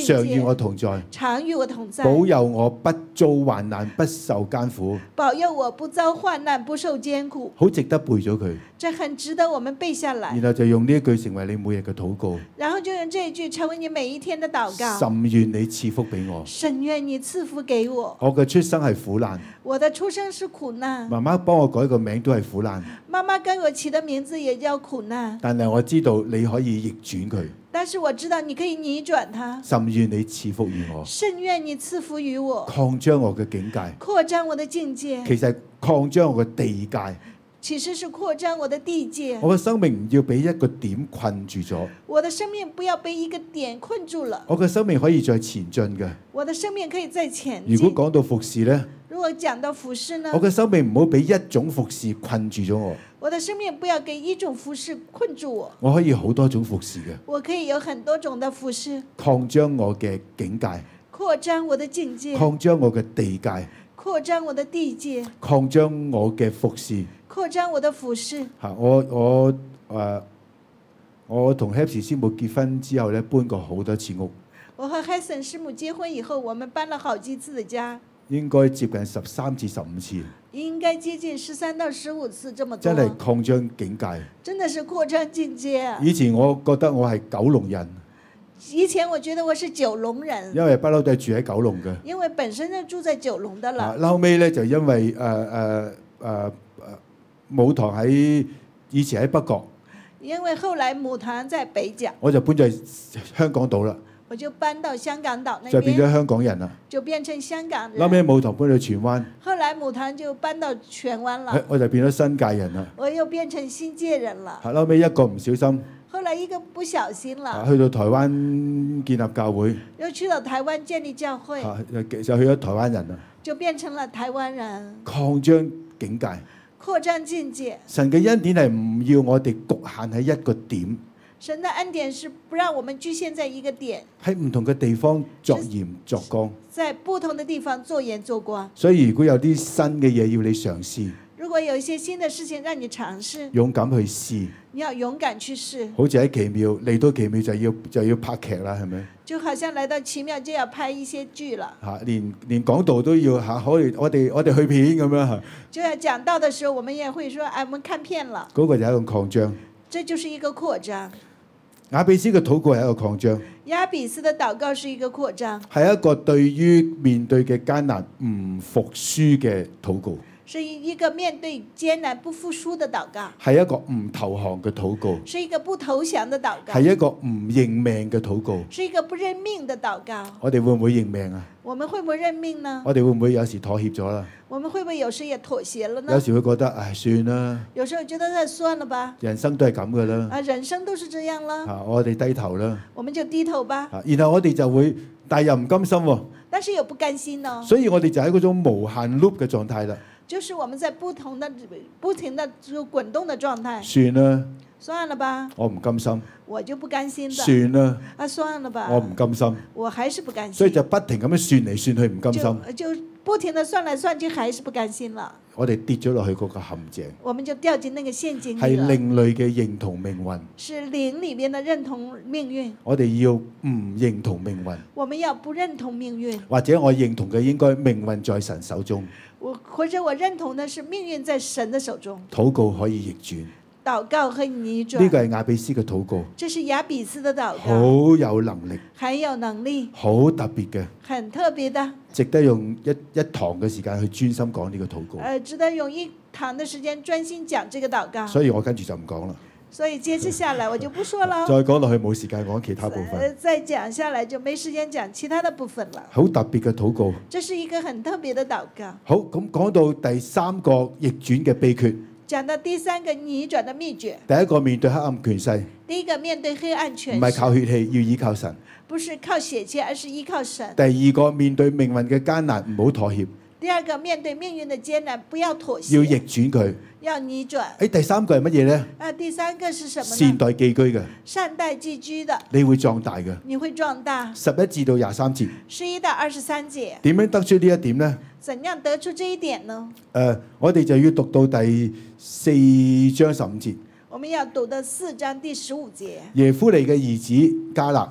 Speaker 2: 境界，
Speaker 1: 常與我同在，
Speaker 2: 常與我同在，
Speaker 1: 保佑我不遭患難，不受艱苦。
Speaker 2: 保佑我不遭患難，不受艱苦。
Speaker 1: 好值得背咗佢。
Speaker 2: 這很值得我們背下來。
Speaker 1: 然後就用呢一句成為你每日嘅禱告。
Speaker 2: 然後就用這一句成為你每一天的禱告。
Speaker 1: 甚願你賜福俾我。
Speaker 2: 甚願你賜福給我。
Speaker 1: 我嘅出生係苦難。
Speaker 2: 我的出生是苦難。
Speaker 1: 媽媽幫我改個名都係苦難。
Speaker 2: 媽媽給我起的名字也叫苦難。
Speaker 1: 但係我知道你可以逆轉佢。
Speaker 2: 但是我知道你可以逆轉它。
Speaker 1: 甚願你賜福於我。
Speaker 2: 甚願你賜福於我。
Speaker 1: 擴張我嘅境界。
Speaker 2: 擴張我的境界。
Speaker 1: 其實擴張我嘅地界。
Speaker 2: 其實是擴張我的地界。
Speaker 1: 我嘅生命唔要俾一個點困住咗。
Speaker 2: 我的生命不要被一個點困住了。
Speaker 1: 我嘅生命可以再前進嘅。
Speaker 2: 我的生命可以再前進。
Speaker 1: 如果講到服侍呢？
Speaker 2: 如果講到服侍呢？
Speaker 1: 我嘅生命唔好俾一種服侍困住咗我。
Speaker 2: 我的生命不要給一種服侍困住我。
Speaker 1: 我可以好多種服侍嘅。
Speaker 2: 我可以有很多種的服侍。
Speaker 1: 擴張我嘅境界。
Speaker 2: 擴張我的境界。
Speaker 1: 擴張我嘅地界。
Speaker 2: 擴張我的地界。
Speaker 1: 擴張我嘅服侍。
Speaker 2: 擴張我的服侍。
Speaker 1: 嚇！我我誒、呃，我同 Hepsi 師母結婚之後咧，搬過好多次屋。
Speaker 2: 我和 Hepsi 師母結婚以後，我們搬了好幾次的家。
Speaker 1: 應該接近十三至十五次。
Speaker 2: 應該接近十三到十五次，這麼多。
Speaker 1: 真係擴張境界。
Speaker 2: 真的是擴張境界啊！
Speaker 1: 以前我覺得我係九龍人。
Speaker 2: 以前我覺得我是九龍人。
Speaker 1: 因為不嬲都係住喺九龍嘅。
Speaker 2: 因為本身就住在九龍的啦。
Speaker 1: 後尾咧就因為誒誒誒母堂喺以前喺北角。
Speaker 2: 因為後來母堂在北角。
Speaker 1: 我就搬咗去香港島啦。
Speaker 2: 我就搬到香港島那邊，
Speaker 1: 就變咗香港人啦。
Speaker 2: 就變成香港人。
Speaker 1: 後尾母堂搬到荃灣。
Speaker 2: 後來母堂就搬到荃灣啦。
Speaker 1: 我就變咗新界人啦。
Speaker 2: 我又變成新界人啦。
Speaker 1: 後尾一個唔小心。
Speaker 2: 後來一個不小心啦。
Speaker 1: 去到台灣建立教會。
Speaker 2: 又去到台灣建立教會。
Speaker 1: 就去咗台灣人啦。
Speaker 2: 就變成了台灣人。
Speaker 1: 擴張境界。
Speaker 2: 擴張境界。
Speaker 1: 神嘅恩典係唔要我哋局限喺一個點。
Speaker 2: 神的恩典是不讓我們局限在一個點，
Speaker 1: 喺唔同嘅地方作鹽作光，
Speaker 2: 在不同的地方做鹽做光。
Speaker 1: 所以如果有啲新嘅嘢要你嘗試，
Speaker 2: 如果有一些新的事情讓你嘗試，
Speaker 1: 勇敢去試，
Speaker 2: 你要勇敢去試。
Speaker 1: 好似喺奇妙嚟到奇妙就要就要拍劇啦，係咪？
Speaker 2: 就好像來到奇妙就要拍一些劇啦。
Speaker 1: 嚇，連連講道都要嚇，可以我哋我哋去片咁樣嚇。
Speaker 2: 就要講道的時候，我們也會說：哎，我們看片了。
Speaker 1: 嗰個就係一個擴張。
Speaker 2: 這就是一個擴張。
Speaker 1: 雅比斯嘅禱告係一個擴張。
Speaker 2: 雅比斯的禱告是一個擴張。
Speaker 1: 係一個對於面對嘅艱難唔服輸嘅禱告。
Speaker 2: 是一個面對艱難不服輸的禱告。
Speaker 1: 係一個唔投降嘅禱告。
Speaker 2: 是一個不投降的禱告。
Speaker 1: 係一個唔認命嘅禱告。
Speaker 2: 是一個不認命的禱告。
Speaker 1: 我哋會唔會認命啊？
Speaker 2: 我們會不會認命呢？
Speaker 1: 我哋會唔會有時妥協咗啦？
Speaker 2: 我們會不會有時也妥協了呢？
Speaker 1: 有時會覺得唉，算啦。
Speaker 2: 有時候覺得唉，算了吧。
Speaker 1: 人生都係咁噶啦。
Speaker 2: 啊，人生都是這樣啦。
Speaker 1: 啊，我哋低頭啦。
Speaker 2: 我們就低頭吧。
Speaker 1: 啊，然後我哋就會，但係又唔甘心喎。
Speaker 2: 但是又不甘心呢。
Speaker 1: 所以我哋就喺嗰種無限 loop 嘅狀態啦。
Speaker 2: 就是我們在不同的、不停的就滾動的狀態。
Speaker 1: 算啦。
Speaker 2: 算了吧。
Speaker 1: 我唔甘心。
Speaker 2: 我就不甘心的。
Speaker 1: 算啦。
Speaker 2: 啊，算了吧。
Speaker 1: 我唔甘心。
Speaker 2: 我還是不甘心。
Speaker 1: 所以就不停咁樣算嚟算去唔甘心。
Speaker 2: 就就不停的算來算去，還是不甘心了。
Speaker 1: 我哋跌咗落去嗰個陷阱。
Speaker 2: 我們就掉進那個陷阱裡。
Speaker 1: 係另類嘅認同命運。
Speaker 2: 是靈裡面的認同命運。
Speaker 1: 我哋要唔認同命運。
Speaker 2: 我們要不認同命運。
Speaker 1: 或者我認同嘅應該命運在神手中。
Speaker 2: 我或者我認同的是命運在神的手中。
Speaker 1: 禱告可以逆轉。
Speaker 2: 禱告可以逆轉。
Speaker 1: 呢個係雅比斯嘅禱告。
Speaker 2: 這是雅比斯的禱告。
Speaker 1: 好有能力。
Speaker 2: 很有能力。
Speaker 1: 好特別嘅。
Speaker 2: 很特別的。
Speaker 1: 值得用一一堂嘅時間去專心講呢個禱告。
Speaker 2: 誒，值得用一堂嘅時間專心講這個禱告。
Speaker 1: 所以我跟住就唔講啦。
Speaker 2: 所以接着下來我就不說了。
Speaker 1: 再講落去冇時間講其他部分。
Speaker 2: 再講下來就沒時間講其他的部分了。
Speaker 1: 好特別嘅禱告。
Speaker 2: 這是一個很特別的禱告。
Speaker 1: 好，咁講到第三個逆轉嘅秘訣。
Speaker 2: 講到第三個逆轉的秘訣。
Speaker 1: 第一個面對黑暗權勢。
Speaker 2: 第一個面對黑暗權勢。
Speaker 1: 唔係靠血氣，要依靠神。
Speaker 2: 不是靠血氣，而是依靠神。
Speaker 1: 第二個面對命運嘅艱難，唔好妥協。
Speaker 2: 第二個面對命運的艱難，不要妥協。
Speaker 1: 要逆轉佢。
Speaker 2: 要逆轉。
Speaker 1: 誒，第三個係乜嘢呢？
Speaker 2: 啊，第三個是什麼呢？
Speaker 1: 善待寄居嘅。
Speaker 2: 善待寄居的。
Speaker 1: 你會壯大嘅。
Speaker 2: 你會壯大。
Speaker 1: 十一至到廿三節。
Speaker 2: 十一到二十三節。
Speaker 1: 點樣得出呢一點呢？
Speaker 2: 怎樣得出這一點呢？
Speaker 1: 誒、呃，我哋就要讀到第四章十五節。
Speaker 2: 我們要讀到四章第十五節。
Speaker 1: 耶夫尼嘅兒子迦勒。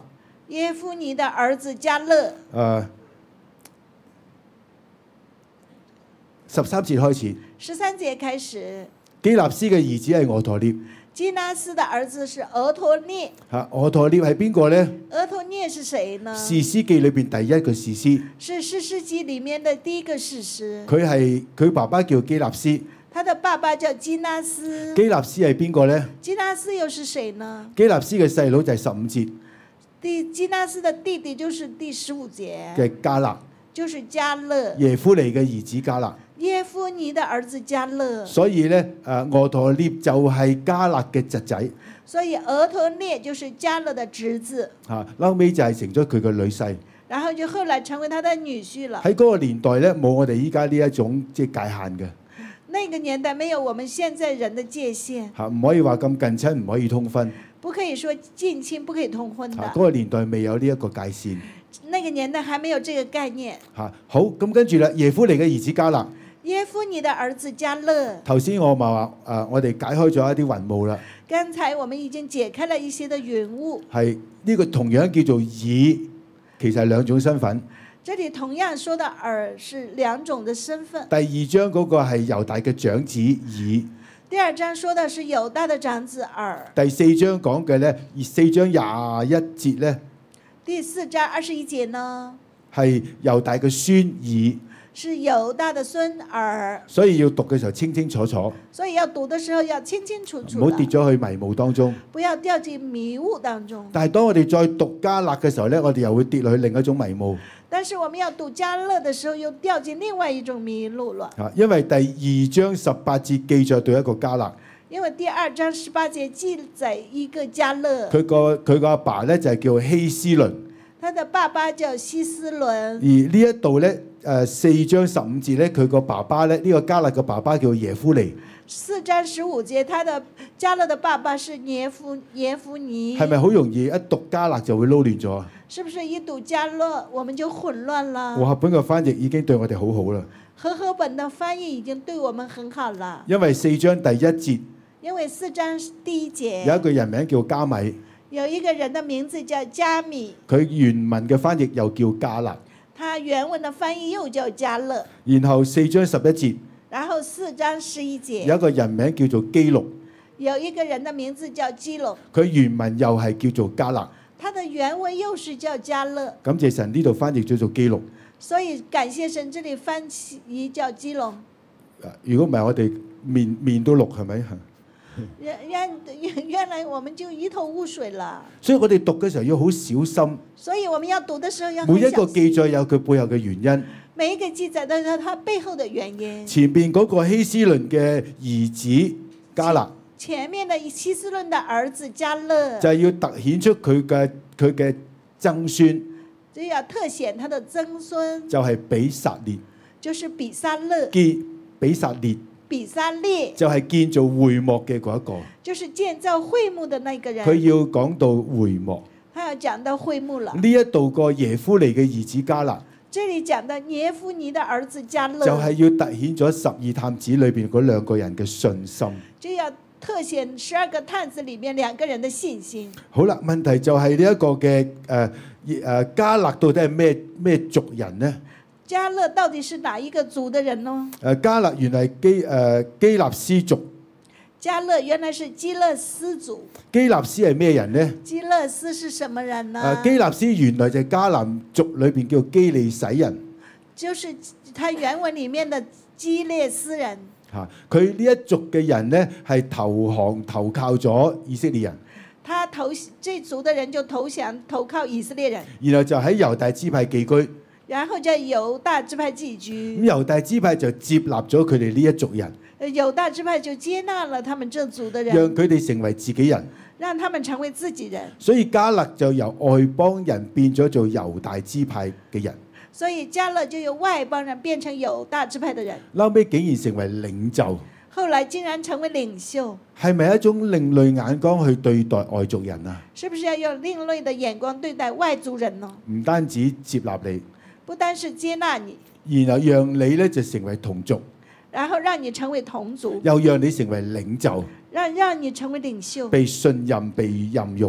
Speaker 2: 耶夫尼的兒子迦勒。
Speaker 1: 誒十三節開始。
Speaker 2: 十三節開始。
Speaker 1: 基納斯嘅兒子係俄陀聶。
Speaker 2: 基納斯的兒子是俄陀聶。
Speaker 1: 嚇，俄陀聶係邊個咧？
Speaker 2: 俄陀聶是誰呢？
Speaker 1: 士師記裏邊第一個士師。
Speaker 2: 是士師記裡面的第一個士師。
Speaker 1: 佢係佢爸爸叫基納斯。
Speaker 2: 他的爸爸叫基納斯。
Speaker 1: 基納斯係邊個咧？
Speaker 2: 基納斯又是誰呢？
Speaker 1: 基納斯嘅細佬就係十五節。
Speaker 2: 第基納斯的弟弟就是第十五節
Speaker 1: 嘅迦勒。
Speaker 2: 就是迦勒。
Speaker 1: 耶夫尼嘅兒子迦勒。
Speaker 2: 耶夫尼的兒子迦勒。
Speaker 1: 所以咧，誒俄陀聶就係迦勒嘅侄仔。
Speaker 2: 所以俄陀聶就是迦勒的侄子。
Speaker 1: 嚇，後尾就係成咗佢嘅女婿。
Speaker 2: 然後就後來成為他的女婿了。
Speaker 1: 喺嗰個年代咧，冇我哋依家呢一種即係界限嘅。
Speaker 2: 那個年代沒有我們現在人的界限。
Speaker 1: 嚇，唔可以話咁近親唔可以通婚。
Speaker 2: 不可以說近親不可以通婚的。
Speaker 1: 嗰個年代未有呢一個界線。
Speaker 2: 那個年代還沒有這個概念。
Speaker 1: 嚇，好，咁跟住啦，耶夫尼嘅兒子迦勒。
Speaker 2: 耶夫尼的兒子迦勒。
Speaker 1: 頭先我咪話誒，我哋解開咗一啲雲霧啦。
Speaker 2: 剛才我們已經解開了一些的雲霧。
Speaker 1: 係呢個同樣叫做珥，其實係兩種身份。
Speaker 2: 這裏同樣說的珥是兩種的身份。
Speaker 1: 第二章嗰個係猶大嘅長子珥。
Speaker 2: 第二章說的是猶大的長子珥。
Speaker 1: 第四章講嘅咧，而四章廿一節咧。
Speaker 2: 第四章二十一節呢？
Speaker 1: 係猶大嘅孫珥。
Speaker 2: 是猶大的孫珥。
Speaker 1: 所以要讀嘅時候清清楚楚。
Speaker 2: 所以要讀的時候要清清楚楚。
Speaker 1: 唔好跌咗去迷霧當中。
Speaker 2: 不要掉進迷霧當中。
Speaker 1: 但係當我哋再讀迦勒嘅時候咧，我哋又會跌落去另一種迷霧。
Speaker 2: 但是我們要讀迦勒的時候，又掉進另外一種迷路了。
Speaker 1: 啊，因為第二章十八節記載到一個迦勒。
Speaker 2: 因為第二章十八節記載一個迦勒。
Speaker 1: 佢個佢個阿爸咧就係叫希斯倫。
Speaker 2: 他的爸爸叫希斯倫。而
Speaker 1: 呢一度咧，誒四章十五節咧，佢個爸爸咧，呢、這個迦勒嘅爸爸叫耶夫尼。
Speaker 2: 四章十五節，他的迦勒的爸爸是耶夫耶夫尼。
Speaker 1: 係咪好容易一讀迦勒就會撈亂咗啊？
Speaker 2: 是不是一讀迦勒我們就混亂了？
Speaker 1: 和合本嘅翻譯已經對我哋好好啦。
Speaker 2: 和合本的翻譯已經對我們很好了。
Speaker 1: 因為四章第一節。
Speaker 2: 因為四章第一節。
Speaker 1: 有一個人名叫迦米。
Speaker 2: 有一個人的名字叫迦米。
Speaker 1: 佢原文嘅翻譯又叫迦勒。
Speaker 2: 他原文的翻譯又叫迦勒。
Speaker 1: 然後四章十一節。
Speaker 2: 然後四章十一節。
Speaker 1: 有一個人名叫做基錄。
Speaker 2: 有一個人的名字叫基錄。
Speaker 1: 佢原文又係叫做迦勒。
Speaker 2: 他的原文又是叫迦勒。
Speaker 1: 感謝神，呢度翻譯咗做基錄。
Speaker 2: 所以感謝神，這裡翻譯叫基錄。
Speaker 1: 如果唔係我哋面面都綠係咪？
Speaker 2: 原原原來我們就一頭霧水了。
Speaker 1: 所以我哋讀嘅時候要好小心。
Speaker 2: 所以我們要讀的時候要
Speaker 1: 每一個記載有佢背後嘅原因。
Speaker 2: 每一個記載都有它背後的原因。
Speaker 1: 前邊嗰個希斯倫嘅兒子迦勒。
Speaker 2: 前面的希斯倫的兒子迦勒。就
Speaker 1: 係要突顯出佢嘅佢嘅曾孫。
Speaker 2: 就要特顯他的曾孫。
Speaker 1: 就係比撒列。
Speaker 2: 就是比撒勒。
Speaker 1: 結比撒列。
Speaker 2: 比撒列
Speaker 1: 就係建造會幕嘅嗰一個，
Speaker 2: 就是建造會幕的那個人。
Speaker 1: 佢要講到會幕，
Speaker 2: 他要講到會幕了。
Speaker 1: 呢一度個耶夫尼嘅兒子迦勒，
Speaker 2: 這裏講到耶夫尼的兒子迦勒，
Speaker 1: 就係要突顯咗十二探子裏邊嗰兩個人嘅信心，
Speaker 2: 就要特顯十二個探子裏面兩個人的信心。
Speaker 1: 好啦，問題就係呢一個嘅誒誒迦勒到底係咩咩族人呢？
Speaker 2: 迦勒到底是哪一個族的人呢？
Speaker 1: 誒迦勒原來基誒、呃、基納斯族。
Speaker 2: 迦勒原來是基勒斯族。
Speaker 1: 基納斯係咩人呢？
Speaker 2: 基勒斯是什麼人呢？
Speaker 1: 誒、呃、基納斯原來就係迦南族裏邊叫基利洗人。
Speaker 2: 就是他原文裡面的基列斯人。
Speaker 1: 嚇，佢呢一族嘅人呢係投降投靠咗以色列人。
Speaker 2: 他投這族的人就投降投靠以色列人。
Speaker 1: 然後就喺猶大支派寄居。
Speaker 2: 然後就猶大支派寄居，
Speaker 1: 咁猶大支派就接納咗佢哋呢一族人。
Speaker 2: 猶大支派就接納了他們這族的人，
Speaker 1: 讓佢哋成為自己人，
Speaker 2: 讓他們成為自己人。
Speaker 1: 所以迦勒就由外邦人變咗做猶大支派嘅人。
Speaker 2: 所以迦勒就由外邦人變成猶大支派的人。
Speaker 1: 後尾竟然成為領袖，
Speaker 2: 後來竟然成為領袖，
Speaker 1: 係咪一種另類眼光去對待外族人啊？
Speaker 2: 是不是要用另類的眼光對待外族人呢？
Speaker 1: 唔單止接納你。
Speaker 2: 不單是接納你，
Speaker 1: 然後讓你咧就成為同族，
Speaker 2: 然後讓你成為同族，
Speaker 1: 又讓你成為領袖，
Speaker 2: 讓讓你成為領袖，
Speaker 1: 被信任、被任用，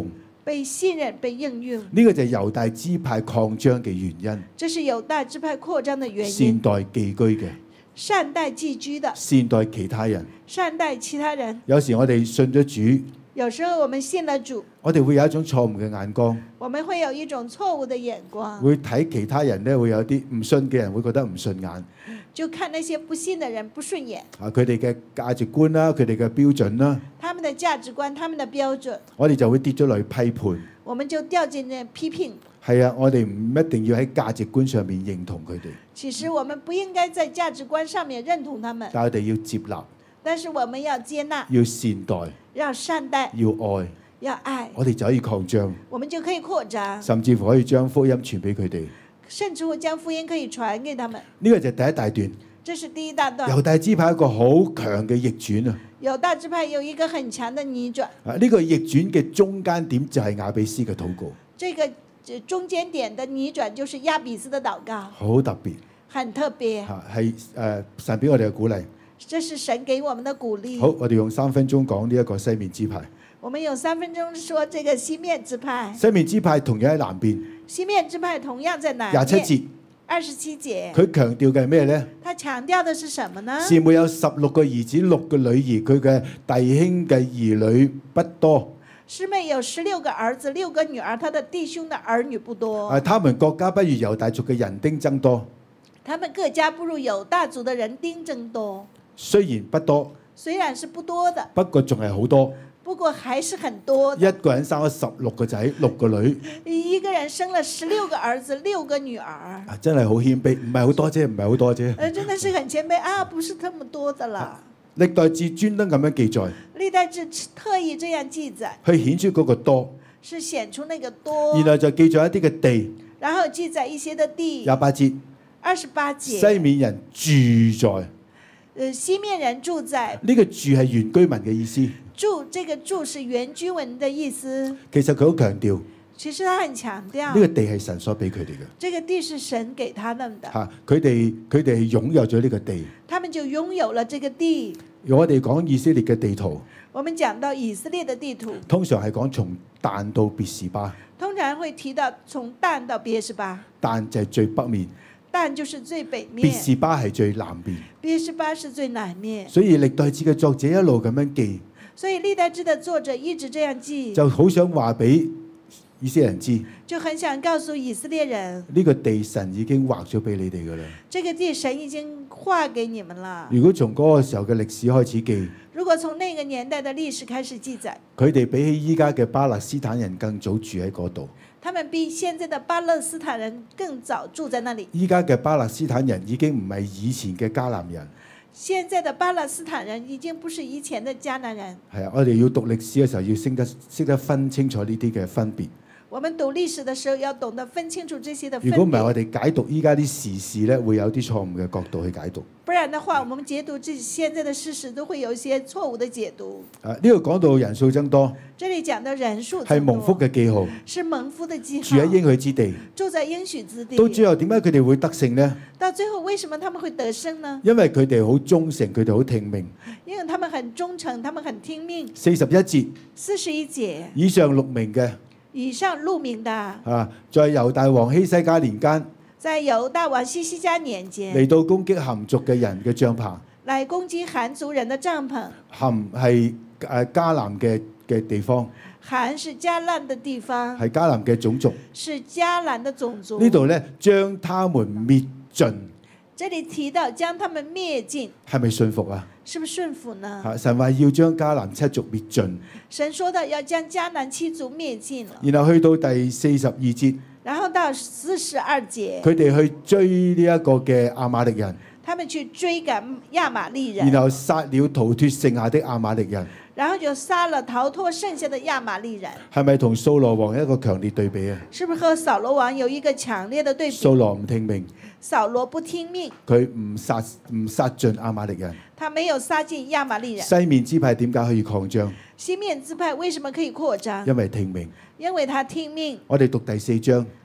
Speaker 2: 被信任、被應用。
Speaker 1: 呢個就係猶大支派擴張嘅原因。
Speaker 2: 這是猶大支派擴張嘅原因。
Speaker 1: 善待寄居嘅。
Speaker 2: 善待寄居的。
Speaker 1: 善待其他人。
Speaker 2: 善待其他人。
Speaker 1: 有時我哋信咗主。
Speaker 2: 有時候我們信了主。
Speaker 1: 我哋會有一種錯誤嘅眼光。
Speaker 2: 我們會有一種錯誤的眼光。
Speaker 1: 會睇其他人咧，會有啲唔信嘅人會覺得唔順眼。
Speaker 2: 就看那些不信的人不順眼。
Speaker 1: 啊，佢哋嘅價值觀啦，佢哋嘅標準啦。
Speaker 2: 他們的價值觀，他們的標準。
Speaker 1: 我哋就會跌咗落去批判。
Speaker 2: 我們就掉進那批評。
Speaker 1: 係啊，我哋唔一定要喺價值觀上面認同佢哋。
Speaker 2: 其實我們不應該在價值觀上面認同他們。
Speaker 1: 但係我哋要接納。
Speaker 2: 但是我們要接納。
Speaker 1: 要善待。
Speaker 2: 要善待。
Speaker 1: 要愛。
Speaker 2: 要愛。
Speaker 1: 我哋就可以擴張。
Speaker 2: 我們就可以擴張。
Speaker 1: 甚至乎可以將福音傳俾佢哋。
Speaker 2: 甚至乎將福音可以傳給他們。
Speaker 1: 呢個就係第一大段。
Speaker 2: 這是第一大段。
Speaker 1: 猶大支派一個好強嘅逆轉啊！
Speaker 2: 猶大支派有一個很強的逆轉。
Speaker 1: 啊，呢個逆轉嘅中間點就係雅比斯嘅禱告。
Speaker 2: 這個中間點的逆轉就是亞比斯的禱告。
Speaker 1: 好特別。
Speaker 2: 很特別。
Speaker 1: 嚇係誒神俾我哋嘅鼓勵。
Speaker 2: 這是神給我們的鼓勵。
Speaker 1: 好，我哋用三分鐘講呢一個西面支派。
Speaker 2: 我們用三分鐘說這個西面支派。
Speaker 1: 西面支派同樣喺南邊。
Speaker 2: 西面支派同樣在南面。
Speaker 1: 廿七節。
Speaker 2: 二十七節，
Speaker 1: 佢強調嘅係咩呢？
Speaker 2: 他強調的是什麼呢？
Speaker 1: 示每有十六個兒子，六個女兒，佢嘅弟兄嘅兒女不多。
Speaker 2: 示每有十六個兒子，六個女兒，他的弟兄的兒女不多。
Speaker 1: 啊，他們國家不如猶大族嘅人丁增多。
Speaker 2: 他們各家不如猶大族的人丁增多。
Speaker 1: 雖然不多，
Speaker 2: 雖然是不多的，
Speaker 1: 不過仲係好多。
Speaker 2: 不過還是很多。
Speaker 1: 一個人生咗十六個仔，六個女。
Speaker 2: 一個人生了十六個兒子，六個女兒。
Speaker 1: 啊，真係好謙卑，唔係好多啫，唔係好多啫。
Speaker 2: 誒，真的是很謙卑啊，不是這麼多的啦。
Speaker 1: 歷代志專登咁樣記載。
Speaker 2: 歷代志特意這樣記載。
Speaker 1: 去顯出嗰個多。
Speaker 2: 是顯出那個多。
Speaker 1: 然後就記載一啲嘅地。
Speaker 2: 然後記載一些的地。
Speaker 1: 廿八節。
Speaker 2: 二十八節。
Speaker 1: 西面人住在。
Speaker 2: 誒，西面人住在。
Speaker 1: 呢個住係原居民嘅意思。
Speaker 2: 住，這個住是原居民的意思。
Speaker 1: 其實佢好強調。
Speaker 2: 其實他很強調。呢
Speaker 1: 個地係神所俾佢哋嘅。
Speaker 2: 這個地是神給他們的。
Speaker 1: 嚇，佢哋佢哋係擁有咗呢個地。
Speaker 2: 他們就擁有了這個地。
Speaker 1: 我哋講以色列嘅地圖。
Speaker 2: 我們講到以色列的地圖。
Speaker 1: 通常係講從但到別是巴。
Speaker 2: 通常會提到從但到別是巴。
Speaker 1: 但就係最北面。
Speaker 2: 但就是最北面。
Speaker 1: 別是巴係最南邊。
Speaker 2: 別是巴是最南面。
Speaker 1: 所以歷代志嘅作者一路咁樣記。
Speaker 2: 所以歷代志的作者一直這樣記，
Speaker 1: 就好想話俾以色列人知，
Speaker 2: 就很想告訴以色列人，
Speaker 1: 呢個地神已經劃咗俾你哋噶啦。
Speaker 2: 這個地神已經劃給你們了。
Speaker 1: 如果從嗰個時候嘅歷史開始記，
Speaker 2: 如果從那個年代的歷史開始記載，
Speaker 1: 佢哋比起依家嘅巴勒斯坦人更早住喺嗰度。
Speaker 2: 他們比現在的巴勒斯坦人更早住在那裡。
Speaker 1: 依家嘅巴勒斯坦人已經唔係以前嘅迦南人。
Speaker 2: 現在的巴勒斯坦人已經不是以前的迦南人。
Speaker 1: 係啊，我哋要讀歷史嘅時候要識得識得分清楚呢啲嘅分別。
Speaker 2: 我們讀歷史的時候要懂得分清楚這些的分別。
Speaker 1: 如果唔係，我哋解讀依家啲時事咧，會有啲錯誤嘅角度去解讀。
Speaker 2: 不然的話，我們解讀這現在的事實都會有一些錯誤的解讀。
Speaker 1: 啊，呢度講到人數增多。
Speaker 2: 這裡講到人數
Speaker 1: 係蒙福嘅記號。
Speaker 2: 是蒙福的記號。
Speaker 1: 住喺應許之地。
Speaker 2: 住在應許之地。
Speaker 1: 到最後點解佢哋會得勝呢？
Speaker 2: 到最後為什麼他們會得勝呢？
Speaker 1: 因為佢哋好忠誠，佢哋好聽命。
Speaker 2: 因為他們很忠誠，他們很聽命。
Speaker 1: 四十一節。
Speaker 2: 四十一節。
Speaker 1: 以上錄明嘅。
Speaker 2: 以上錄明的。
Speaker 1: 啊，在猶大王希西家年間。
Speaker 2: 在猶大王希西家年間。
Speaker 1: 嚟到攻擊含族嘅人嘅帳篷。
Speaker 2: 來攻擊含族人的帳篷。
Speaker 1: 含係誒迦南嘅嘅地方。
Speaker 2: 含是迦南的地方。
Speaker 1: 係迦南嘅種族。
Speaker 2: 是迦南的種族。
Speaker 1: 呢度咧將他們滅盡。
Speaker 2: 這裡提到將他們滅盡。係
Speaker 1: 咪順服啊？
Speaker 2: 是不是順服呢？
Speaker 1: 神話要將迦南七族滅盡。
Speaker 2: 神說到要將迦南七族滅盡了。
Speaker 1: 然後去到第四十二節。
Speaker 2: 然後到四十二節。
Speaker 1: 佢哋去追呢一個嘅亞瑪力人。
Speaker 2: 他們去追趕亞瑪力人。
Speaker 1: 然後殺了逃脫剩下的亞瑪力人。
Speaker 2: 然後就殺了逃脫剩下的亞瑪力人。
Speaker 1: 係咪同掃羅王一個強烈對比啊？
Speaker 2: 是不是和掃羅王有一個強烈的對比？
Speaker 1: 掃羅唔聽命。
Speaker 2: 掃羅不聽命。
Speaker 1: 佢唔殺唔殺盡亞瑪力人。
Speaker 2: 他沒有殺盡亞瑪力人。
Speaker 1: 西面支派點解可以擴張？
Speaker 2: 西面支派為什麼可以擴張？
Speaker 1: 因為聽命。
Speaker 2: 因為他聽命。
Speaker 1: 我哋讀第四章。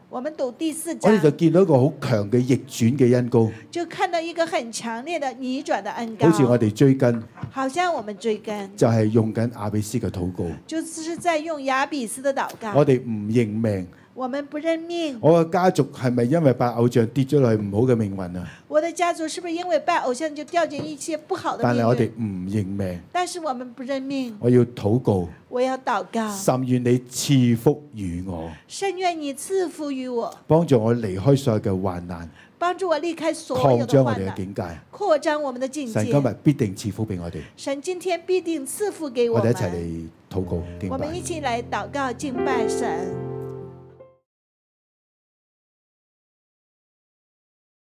Speaker 2: 我們讀第四章，
Speaker 1: 我哋就見到一個好強嘅逆轉嘅恩膏，
Speaker 2: 就看到一個很強烈的逆轉的恩膏，
Speaker 1: 好似我哋追根，
Speaker 2: 好像我們追根，
Speaker 1: 就係用緊亞比斯嘅禱告，
Speaker 2: 就是在用亞比斯的禱告。
Speaker 1: 我哋唔認命，
Speaker 2: 我們不認命。
Speaker 1: 我嘅家族係咪因為拜偶像跌咗落去唔好嘅命運啊？
Speaker 2: 我的家族是不是因為拜偶像就掉進一些不好的命運？
Speaker 1: 但係我哋唔認命。
Speaker 2: 但是我們不認命。
Speaker 1: 我要禱告。
Speaker 2: 我要禱告。
Speaker 1: 甚願你賜福於我。
Speaker 2: 甚願你賜福於我。
Speaker 1: 幫助我離開所有嘅患難。
Speaker 2: 幫助我離開所有的患難。擴張我哋嘅境界。擴張我們的境界。
Speaker 1: 神今日必定賜福俾我哋。
Speaker 2: 神今天必定賜福給我們。
Speaker 1: 我哋一齊嚟禱告敬拜。
Speaker 2: 我們一起來禱告敬拜神。